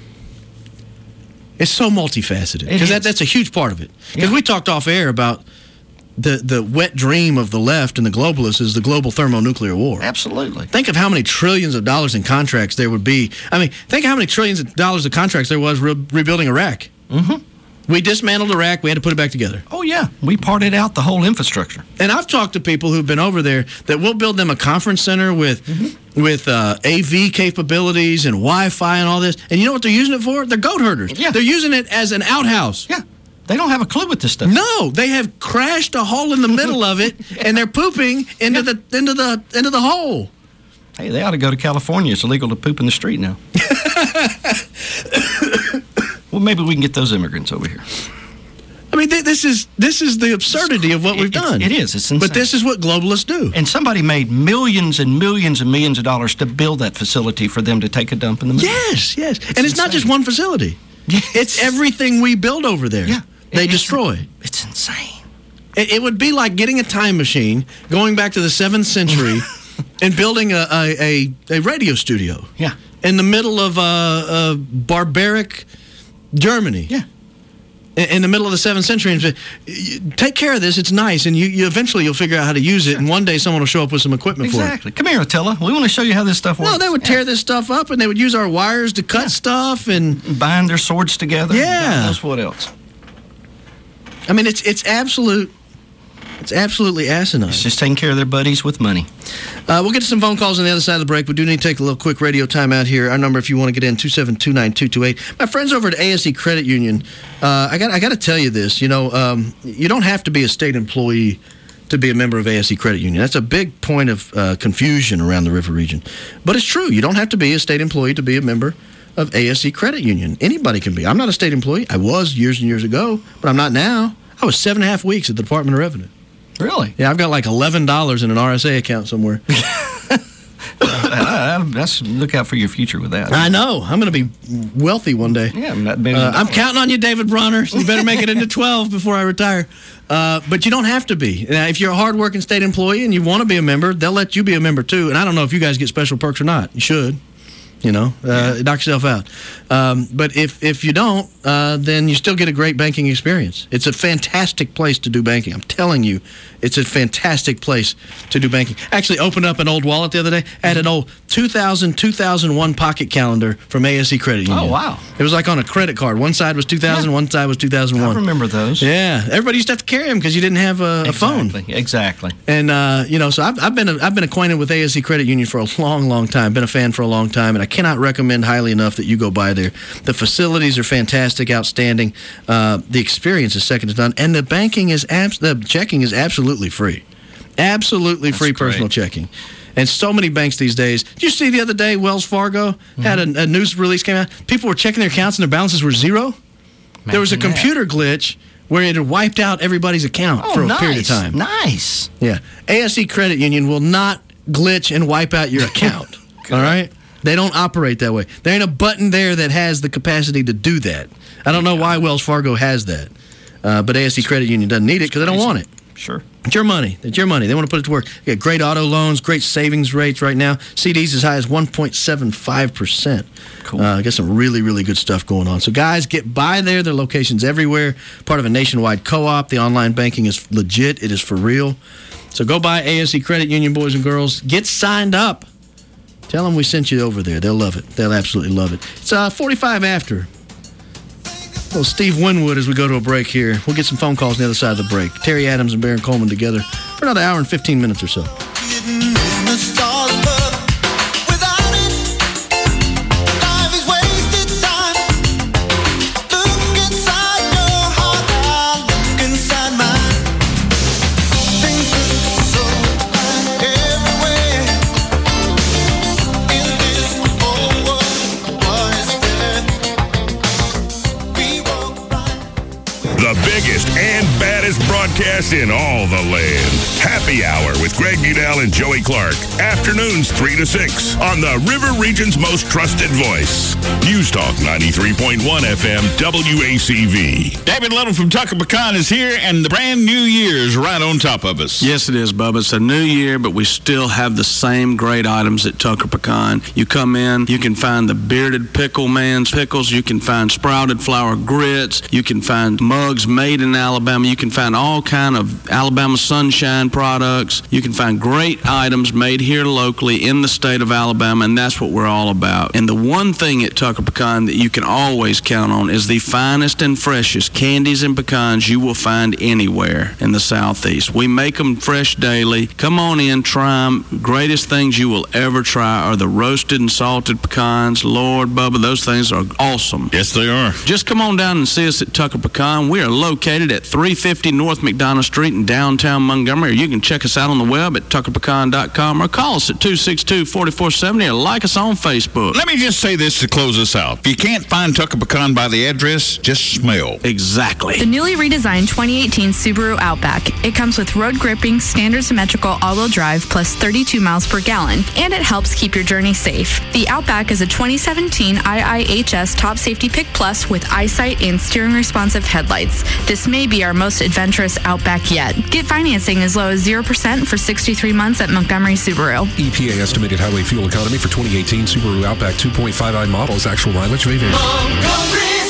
it's so multifaceted. Because that, that's a huge part of it. Because yeah. we talked off air about the, the wet dream of the left and the globalists is the global thermonuclear war. Absolutely. Think of how many trillions of dollars in contracts there would be. I mean, think of how many trillions of dollars of contracts there was re- rebuilding Iraq. Mm-hmm. We dismantled Iraq. We had to put it back together. Oh, yeah. We parted out the whole infrastructure. And I've talked to people who've been over there that we'll build them a conference center with mm-hmm. with uh, A V capabilities and Wi-Fi and all this. And you know what they're using it for? They're goat herders. Yeah. They're using it as an outhouse. Yeah. They don't have a clue with this stuff. No, they have crashed a hole in the middle of it, yeah. and they're pooping into yeah. the into the into the hole. Hey, they ought to go to California. It's illegal to poop in the street now. Well, maybe we can get those immigrants over here. I mean, th- this is this is the absurdity of what we've done. It is. It's insane. But this is what globalists do. And somebody made millions and millions and millions of dollars to build that facility for them to take a dump in the middle. Yes, yes. It's and it's insane. not just one facility. Yes. It's everything we build over there. Yeah. They it's, destroy. It's insane. It, it would be like getting a time machine, going back to the seventh century, and building a, a, a, a radio studio. Yeah. In the middle of uh, uh, barbaric Germany. Yeah. In, in the middle of the seventh century. And say, take care of this. It's nice. And you, you eventually you'll figure out how to use it. And one day someone will show up with some equipment exactly. for it. Exactly. Come here, Attila. We want to show you how this stuff works. No, they would tear yeah. this stuff up, and they would use our wires to cut yeah. stuff and bind their swords together. Yeah. God knows what else. I mean, it's it's absolute. It's absolutely asinine. It's just taking care of their buddies with money. Uh, we'll get to some phone calls on the other side of the break. We do need to take a little quick radio time out here. Our number, if you want to get in, two seven two nine two two eight. My friends over at A S E Credit Union, uh, I got I got to tell you this. You know, um, you don't have to be a state employee to be a member of A S E Credit Union. That's a big point of uh, confusion around the River region. But it's true. You don't have to be a state employee to be a member of A S E Credit Union. Anybody can be. I'm not a state employee. I was years and years ago, but I'm not now. I was seven and a half weeks at the Department of Revenue. Really? Yeah, I've got like eleven dollars in an R S A account somewhere. uh, that's, look out for your future with that. I know. I'm going to be wealthy one day. Yeah, I'm, not, maybe uh, I'm counting on you, David Bronner. You better make it into twelve before I retire. Uh, but you don't have to be. Now, if you're a hardworking state employee and you want to be a member, they'll let you be a member too. And I don't know if you guys get special perks or not. You should. You know, uh, knock yourself out. Um, but if if you don't, uh, then you still get a great banking experience. It's a fantastic place to do banking. I'm telling you, it's a fantastic place to do banking. I actually opened up an old wallet the other day. I had an old two thousand, two thousand one pocket calendar from A S E Credit Union. Oh, wow. It was like on a credit card. One side was two thousand, yeah. one side was two thousand one. I remember those. Yeah. Everybody used to have to carry them because you didn't have a, exactly. a phone. Exactly. And, uh, you know, so I've, I've, been, I've been acquainted with A S E Credit Union for a long, long time. Been a fan for a long time. And I cannot recommend highly enough that you go by there. The facilities are fantastic, outstanding. Uh, the experience is second to none. And the banking is, abs- the checking is absolutely free. Absolutely That's free great. personal checking. And so many banks these days. Did you see the other day Wells Fargo mm-hmm. had a, a news release came out? People were checking their accounts and their balances were zero. Imagine there was a computer that. glitch where it had wiped out everybody's account oh, for a nice. period of time. Nice. Yeah. A S E Credit Union will not glitch and wipe out your account. All right? They don't operate that way. There ain't a button there that has the capacity to do that. I don't know why Wells Fargo has that. Uh, but A S E Credit Union doesn't need it because they don't want it. Sure. It's your money. It's your money. They want to put it to work. You got great auto loans, great savings rates right now. C Ds as high as one point seven five percent. Cool. Uh, got some really, really good stuff going on. So, guys, get by there. Their location's everywhere. Part of a nationwide co-op. The online banking is legit. It is for real. So go by A S E Credit Union, boys and girls. Get signed up. Tell them we sent you over there. They'll love it. They'll absolutely love it. It's uh, forty-five after. Well, Steve Winwood as we go to a break here. We'll get some phone calls on the other side of the break. Terry Adams and Baron Coleman together for another hour and fifteen minutes or so. The biggest and baddest broadcast in all the land. Happy Hour with Greg Budell and Joey Clark. Afternoons three to six on the River Region's most trusted voice. News Talk ninety-three point one F M W A C V. David Little from Tucker Pecan is here, and the brand new year is right on top of us. Yes, it is, Bubba. It's a new year, but we still have the same great items at Tucker Pecan. You come in, you can find the Bearded Pickle Man's pickles. You can find sprouted flour grits. You can find mugs made in Alabama. You can find all kind of Alabama Sunshine products. You can find great items made here locally in the state of Alabama, and that's what we're all about. And the one thing at Tucker Pecan that you can always count on is the finest and freshest candies and pecans you will find anywhere in the Southeast. We make them fresh daily. Come on in, try them. Greatest things you will ever try are the roasted and salted pecans. Lord, Bubba, those things are awesome. Yes, they are. Just come on down and see us at Tucker Pecan. We are located at three fifty North McDonough Street in downtown Montgomery. Or you can check us out on the web at tucker pecan dot com or call us at two six two, four four seven zero or like us on Facebook. Let me just say this to close us out. If you can't find Tucker Pecan by the address, just smell. Exactly. The newly redesigned twenty eighteen Subaru Outback. It comes with road gripping, standard symmetrical all-wheel drive plus thirty-two miles per gallon, and it helps keep your journey safe. The Outback is a twenty seventeen I I H S Top Safety Pick Plus with eyesight and steering responsive headlights. This may be our most adventurous Outback yet. Get financing as low as zero percent for sixty-three months at Montgomery Subaru. E P A estimated highway fuel economy for twenty eighteen Subaru Outback two point five i models. Actual mileage may vary. Montgomery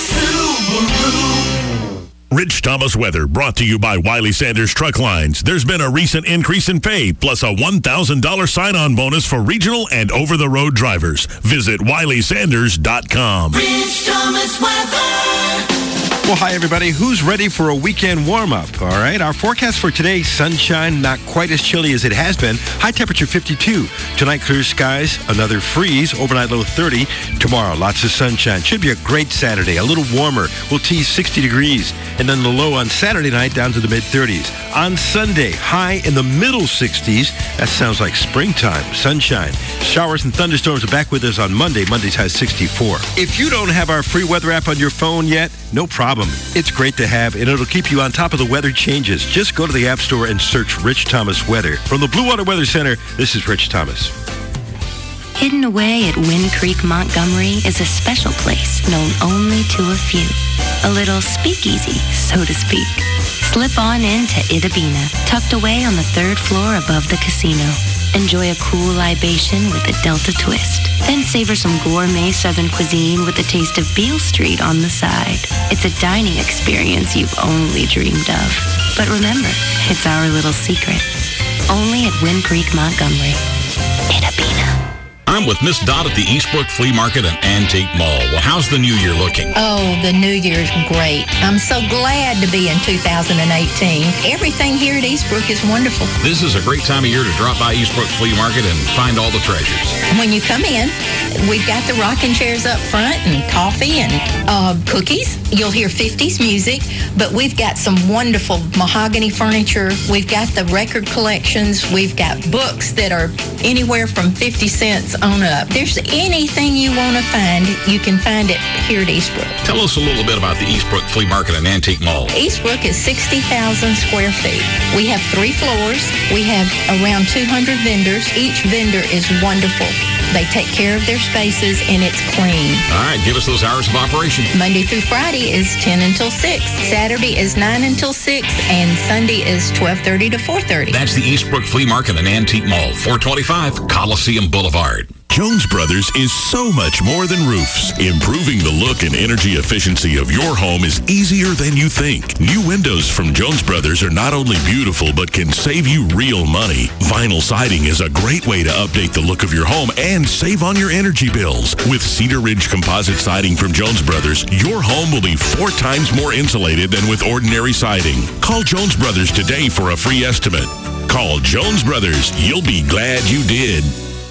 Subaru. Rich Thomas weather brought to you by Wiley Sanders Truck Lines. There's been a recent increase in pay, plus a one thousand dollars sign-on bonus for regional and over-the-road drivers. Visit wiley sanders dot com. Rich Thomas weather. Well, hi, everybody. Who's ready for a weekend warm-up? All right. Our forecast for today, sunshine, not quite as chilly as it has been. High temperature fifty-two. Tonight, clear skies, another freeze. Overnight low thirty. Tomorrow, lots of sunshine. Should be a great Saturday. A little warmer. We'll tease sixty degrees. And then the low on Saturday night down to the mid-thirties. On Sunday, high in the middle sixties. That sounds like springtime. Sunshine. Showers and thunderstorms are back with us on Monday. Monday's high sixty-four. If you don't have our free weather app on your phone yet, no problem. It's great to have, and it'll keep you on top of the weather changes. Just go to the App Store and search Rich Thomas Weather. From the Blue Water Weather Center, this is Rich Thomas. Hidden away at Wind Creek, Montgomery is a special place known only to a few. A little speakeasy, so to speak. Slip on into Itabina, tucked away on the third floor above the casino. Enjoy a cool libation with a Delta twist. Then savor some gourmet Southern cuisine with a taste of Beale Street on the side. It's a dining experience you've only dreamed of. But remember, it's our little secret. Only at Wind Creek, Montgomery. Itabina. I'm with Miss Dot at the Eastbrook Flea Market and Antique Mall. Well, how's the new year looking? Oh, the new year's great. I'm so glad to be in two thousand eighteen. Everything here at Eastbrook is wonderful. This is a great time of year to drop by Eastbrook Flea Market and find all the treasures. When you come in, we've got the rocking chairs up front and coffee and uh, cookies. You'll hear fifties music, but we've got some wonderful mahogany furniture. We've got the record collections. We've got books that are anywhere from fifty cents on up. There's anything you want to find, you can find it here at Eastbrook. Tell us a little bit about the Eastbrook Flea Market and Antique Mall. Eastbrook is sixty thousand square feet. We have three floors. We have around two hundred vendors. Each vendor is wonderful. They take care of their spaces, and it's clean. All right, give us those hours of operation. Monday through Friday is ten until six. Saturday is nine until six, and Sunday is twelve thirty to four thirty. That's the Eastbrook Flea Market and Antique Mall, four twenty-five Coliseum Boulevard. Jones Brothers is so much more than roofs. Improving the look and energy efficiency of your home is easier than you think. New windows from Jones Brothers are not only beautiful, but can save you real money. Vinyl siding is a great way to update the look of your home and save on your energy bills. With Cedar Ridge composite siding from Jones Brothers, your home will be four times more insulated than with ordinary siding. Call Jones Brothers today for a free estimate. Call Jones Brothers. You'll be glad you did.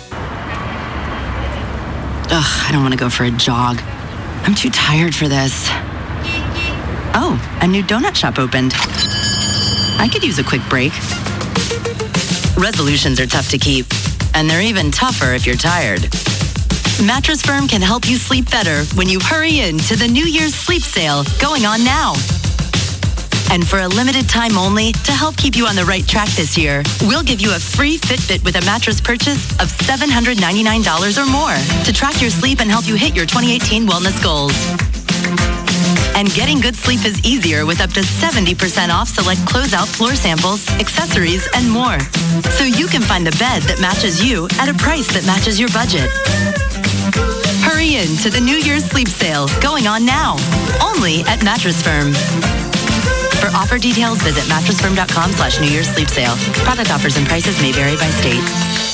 Ugh, I don't want to go for a jog. I'm too tired for this. Oh, a new donut shop opened. I could use a quick break. Resolutions are tough to keep, and they're even tougher if you're tired. Mattress Firm can help you sleep better when you hurry in to the New Year's sleep sale going on now. And for a limited time only, to help keep you on the right track this year, we'll give you a free Fitbit with a mattress purchase of seven hundred ninety-nine dollars or more to track your sleep and help you hit your twenty eighteen wellness goals. And getting good sleep is easier with up to seventy percent off select closeout floor samples, accessories, and more. So you can find the bed that matches you at a price that matches your budget. Hurry in to the New Year's sleep sale going on now, only at Mattress Firm. For offer details, visit mattressfirm.com slash New Year's Sleep Sale. Product offers and prices may vary by state.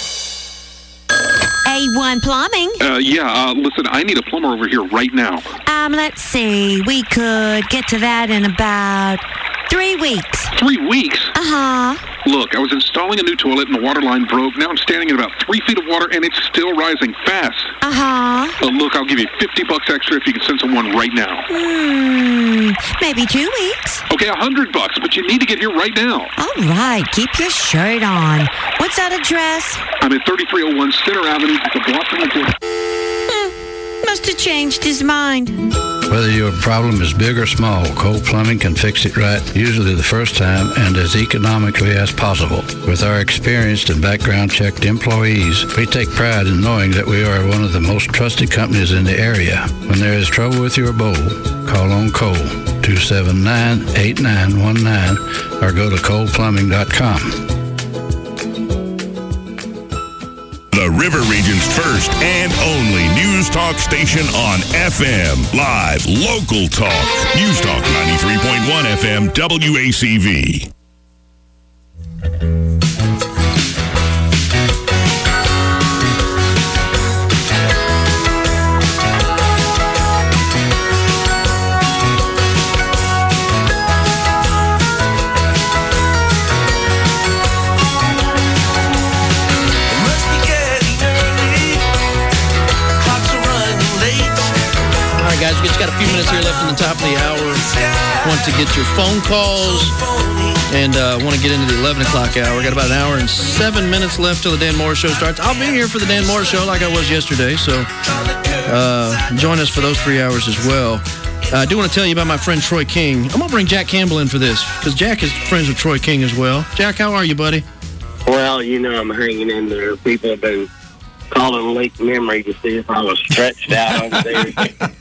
A one Plumbing. Uh, yeah, uh, listen, I need a plumber over here right now. Um, let's see. We could get to that in about three weeks. Three weeks? Uh-huh. Look, I was installing a new toilet and the water line broke. Now I'm standing in about three feet of water and it's still rising fast. Uh-huh. Uh, look, I'll give you fifty bucks extra if you can send someone right now. Hmm, maybe two weeks. Okay, a hundred bucks, but you need to get here right now. All right, keep your shirt on. What's that address? I'm at thirty-three oh one Center Avenue, the block from the gate. Hmm, must have changed his mind. Whether your problem is big or small, Cole Plumbing can fix it right, usually the first time and as economically as possible. With our experienced and background-checked employees, we take pride in knowing that we are one of the most trusted companies in the area. When there is trouble with your bowl, call on Cole, two seven nine, eight nine one nine, or go to cole plumbing dot com. The River Region's first and only news talk station on F M. Live, local talk. News Talk ninety-three point one F M W A C V. Guys, we just got a few minutes here left in the top of the hour. Want to get your phone calls and uh, want to get into the eleven o'clock hour. Got about an hour and seven minutes left till the Dan Morris Show starts. I'll be here for the Dan Morris Show like I was yesterday, so uh, join us for those three hours as well. Uh, I do want to tell you about my friend Troy King. I'm going to bring Jack Campbell in for this because Jack is friends with Troy King as well. Jack, how are you, buddy? Well, you know, I'm hanging in there. People have been calling leak memory to see if I was stretched out over there.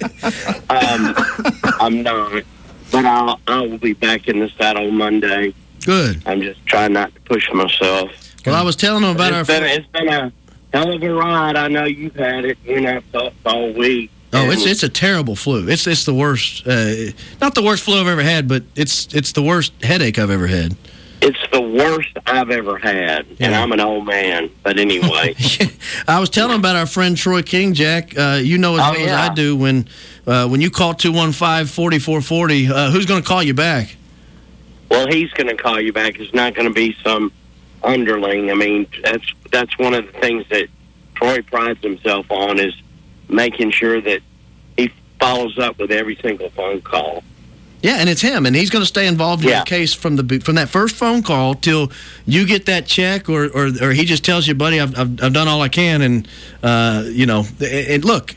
um, I'm not, but I'll, I will be back in the saddle Monday. Good. I'm just trying not to push myself. Well, I was telling them about it's our... Been, it's been a hell of a ride. I know you've had it. You know, all, all week. Oh, it's it's a terrible flu. It's it's the worst. Uh, not the worst flu I've ever had, but it's it's the worst headache I've ever had. It's the worst I've ever had, and Yeah. I'm an old man. But anyway, I was telling about our friend Troy King, Jack. Uh, you know as Oh, well yeah. as I do when uh, when you call two one five, four four four zero, uh, who's going to call you back? well, he's going to call you back. It's not going to be some underling. I mean, that's that's one of the things that Troy prides himself on is making sure that he follows up with every single phone call. Yeah, and it's him, and he's going to stay involved in Yeah. the case from the from that first phone call till you get that check, or or, or he just tells you, buddy, I've, I've I've done all I can, and uh, you know, and, and look,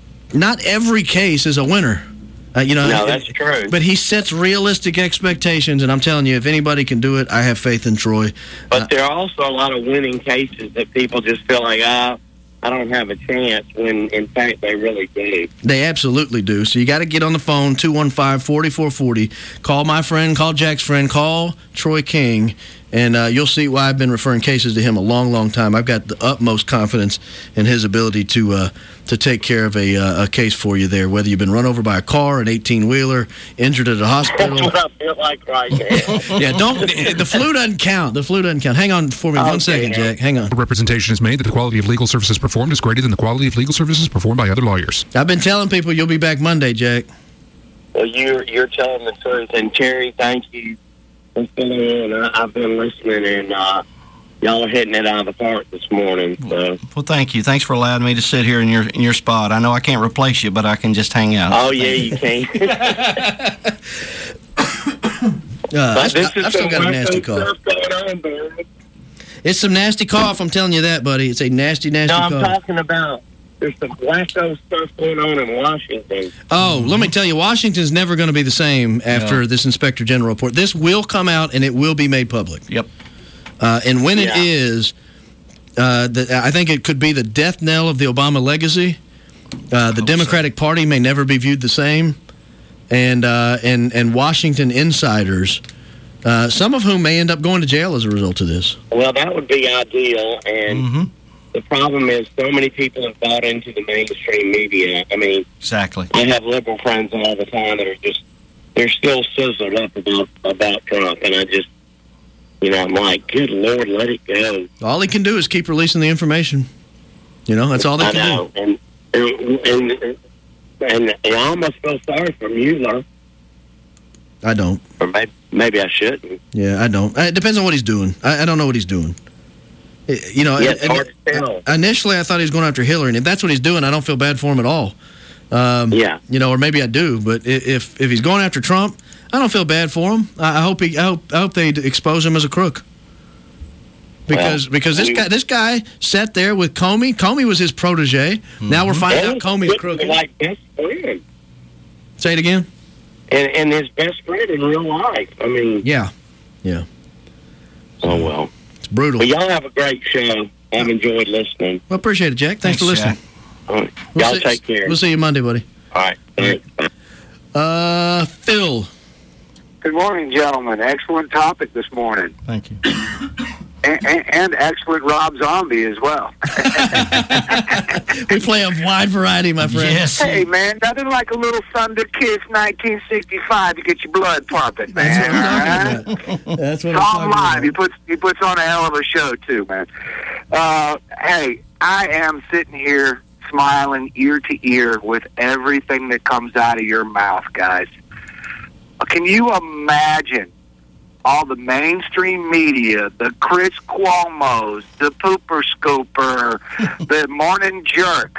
not every case is a winner. Uh, you know, No, that's true. But he sets realistic expectations, and I'm telling you, if anybody can do it, I have faith in Troy. But there are also a lot of winning cases that people just feel like, ah, I don't have a chance, when in fact they really do. They absolutely do. So you got to get on the phone, two one five, four four four zero. Call my friend, call Jack's friend, call Troy King, and uh, you'll see why I've been referring cases to him a long, long time. I've got the utmost confidence in his ability to uh, to take care of a, uh, a case for you there, whether you've been run over by a car, an eighteen-wheeler, injured at a hospital. That's what I feel like right now. Yeah, don't. The flu doesn't count. The flu doesn't count. Hang on for me one Okay, second, yeah. Jack. Hang on. Representation is made that the quality of legal services performed is greater than the quality of legal services performed by other lawyers. I've been telling people you'll be back Monday, Jack. Well, you're, you're telling the truth. And Terry, thank you for filling in. I, I've been listening, and uh, y'all are hitting it out of the park this morning. So. Well, thank you. Thanks for allowing me to sit here in your in your spot. I know I can't replace you, but I can just hang out. Oh, yeah, you can. Uh, But this I, is I've still some got a wacko nasty cough. stuff going on, Barry. It's some nasty cough. I'm telling you that, buddy. It's a nasty, nasty No, I'm cough. talking about there's some wacko stuff going on in Washington. Oh, let me tell you, Washington's never going to be the same after No. this Inspector General report. This will come out, and it will be made public. Yep. Uh, and when it Yeah. is, uh, the, I think it could be the death knell of the Obama legacy. Uh, the Democratic Party may never be viewed the same. And, uh, and, and Washington insiders, uh, some of whom may end up going to jail as a result of this. Well, that would be ideal, and Mm-hmm. the problem is so many people have bought into the mainstream media. I mean, Exactly. I have liberal friends all the time that are just they're still sizzled up about about Trump, and I just, you know, I'm like, good Lord, let it go. All he can do is keep releasing the information. You know, that's all they I can know. do. And, and and and I almost feel sorry for Mueller. I don't. Or maybe, maybe I shouldn't. Yeah, I don't. It depends on what he's doing. I, I don't know what he's doing. It- you know, Yeah, it's and- hard to tell. initially I thought he was going after Hillary, and if that's what he's doing, I don't feel bad for him at all. Um, yeah. You know, or maybe I do, but i- if if he's going after Trump, I don't feel bad for him. I, I hope he. I hope, I hope they expose him as a crook. Because Well, because this I mean- guy this guy sat there with Comey. Comey was his protege. Now we're finding out Comey's crooked. Like best friend. Say it again. And, and his best friend in real life. I mean. Yeah. Yeah. Oh, well. It's brutal. Well, y'all have a great show. I've enjoyed listening. Well, appreciate it, Jack. Thanks, Thanks, for listening. All right. We'll Y'all see- take care. We'll see you Monday, buddy. All right. Thanks. Uh, Phil. Good morning, gentlemen. Excellent topic this morning. Thank you. And, and, and excellent Rob Zombie as well. We play a wide variety, my friend. Hey, man, nothing like a little Thunder Kiss nineteen sixty-five to get your blood pumping, man. That's what I'm talking about. That's what I'm Tom talking live. about. He puts he puts on a hell of a show too, man. Uh, hey, I am sitting here smiling ear to ear with everything that comes out of your mouth, guys. Can you imagine all the mainstream media, the Chris Cuomo's, the Pooper Scooper, the Morning Jerk?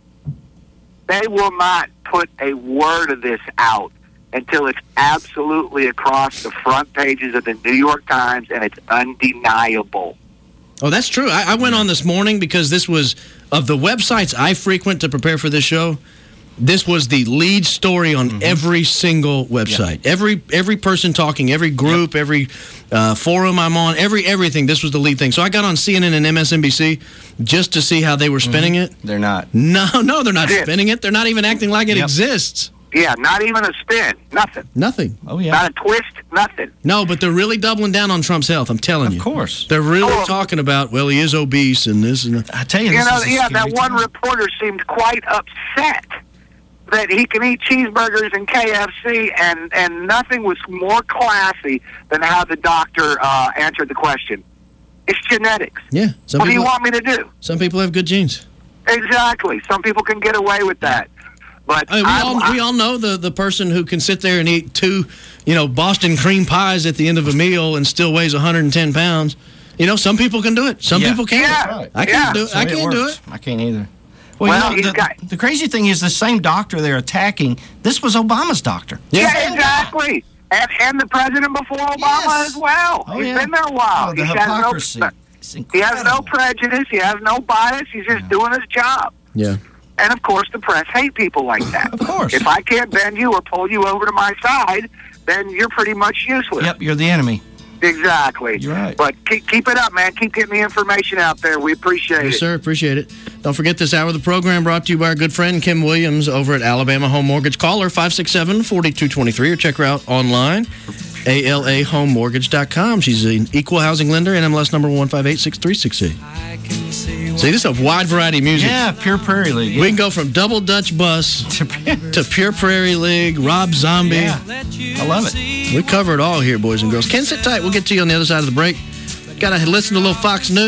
They will not put a word of this out until it's absolutely across the front pages of the New York Times and it's undeniable. Oh, that's true. I, I went on this morning because this was, of the websites I frequent to prepare for this show, this was the lead story on every single website. Every every person talking, every group, every uh, forum I'm on, every everything. This was the lead thing. So I got on C N N and M S N B C just to see how they were spinning it. They're not. No, no, they're not Yeah. spinning it. They're not even acting like it Yep. exists. Yeah, not even a spin. Nothing. Nothing. Oh, yeah. Not a twist. Nothing. No, but they're really doubling down on Trump's health. I'm telling you. Of course. They're really Oh. talking about, well, he is obese and this and that. I tell you, You this know, is a yeah, scary that one time. reporter seemed quite upset that he can eat cheeseburgers and K F C, and, and nothing was more classy than how the doctor uh, answered the question. It's genetics. Yeah. Some What do you people, want me to do? some people have good genes. Exactly. Some people can get away with that. But I mean, we, I- all, I- we all know the, the person who can sit there and eat two, you know, Boston cream pies at the end of a meal and still weighs one hundred ten pounds. You know, some people can do it. Some Yeah. people can't. Yeah. I can't Yeah. do it. So I can't do works. it. I can't either. Well, Well, you he's know, the, got- the crazy thing is the same doctor they're attacking, this was Obama's doctor. yeah, exactly. And, and the president before Obama Yes. as well. Oh, He's yeah. been there a while. Oh, the he hypocrisy. has It's no, he has no incredible. prejudice. He has no bias. He's just doing his job. Yeah. And of course, the press hate people like that. Of course. If I can't bend you or pull you over to my side, then you're pretty much useless. Yep, you're the enemy. Exactly. You're right. But keep, keep it up, man. Keep getting the information out there. We appreciate Yes, it. sir. Appreciate it. Don't forget this hour of the program brought to you by our good friend Kim Williams over at Alabama Home Mortgage. Call her five six seven, four two two three or check her out online, A L A home mortgage dot com. She's an equal housing lender, N M L S number one five eight six three six eight. See, this is a wide variety of music. Yeah, Pure Prairie League. We can go from Double Dutch Bus to Pure Prairie League, Rob Zombie. Yeah, I love it. We cover it all here, boys and girls. Ken, sit tight. We'll get to you on the other side of the break. Got to listen to a little Fox News.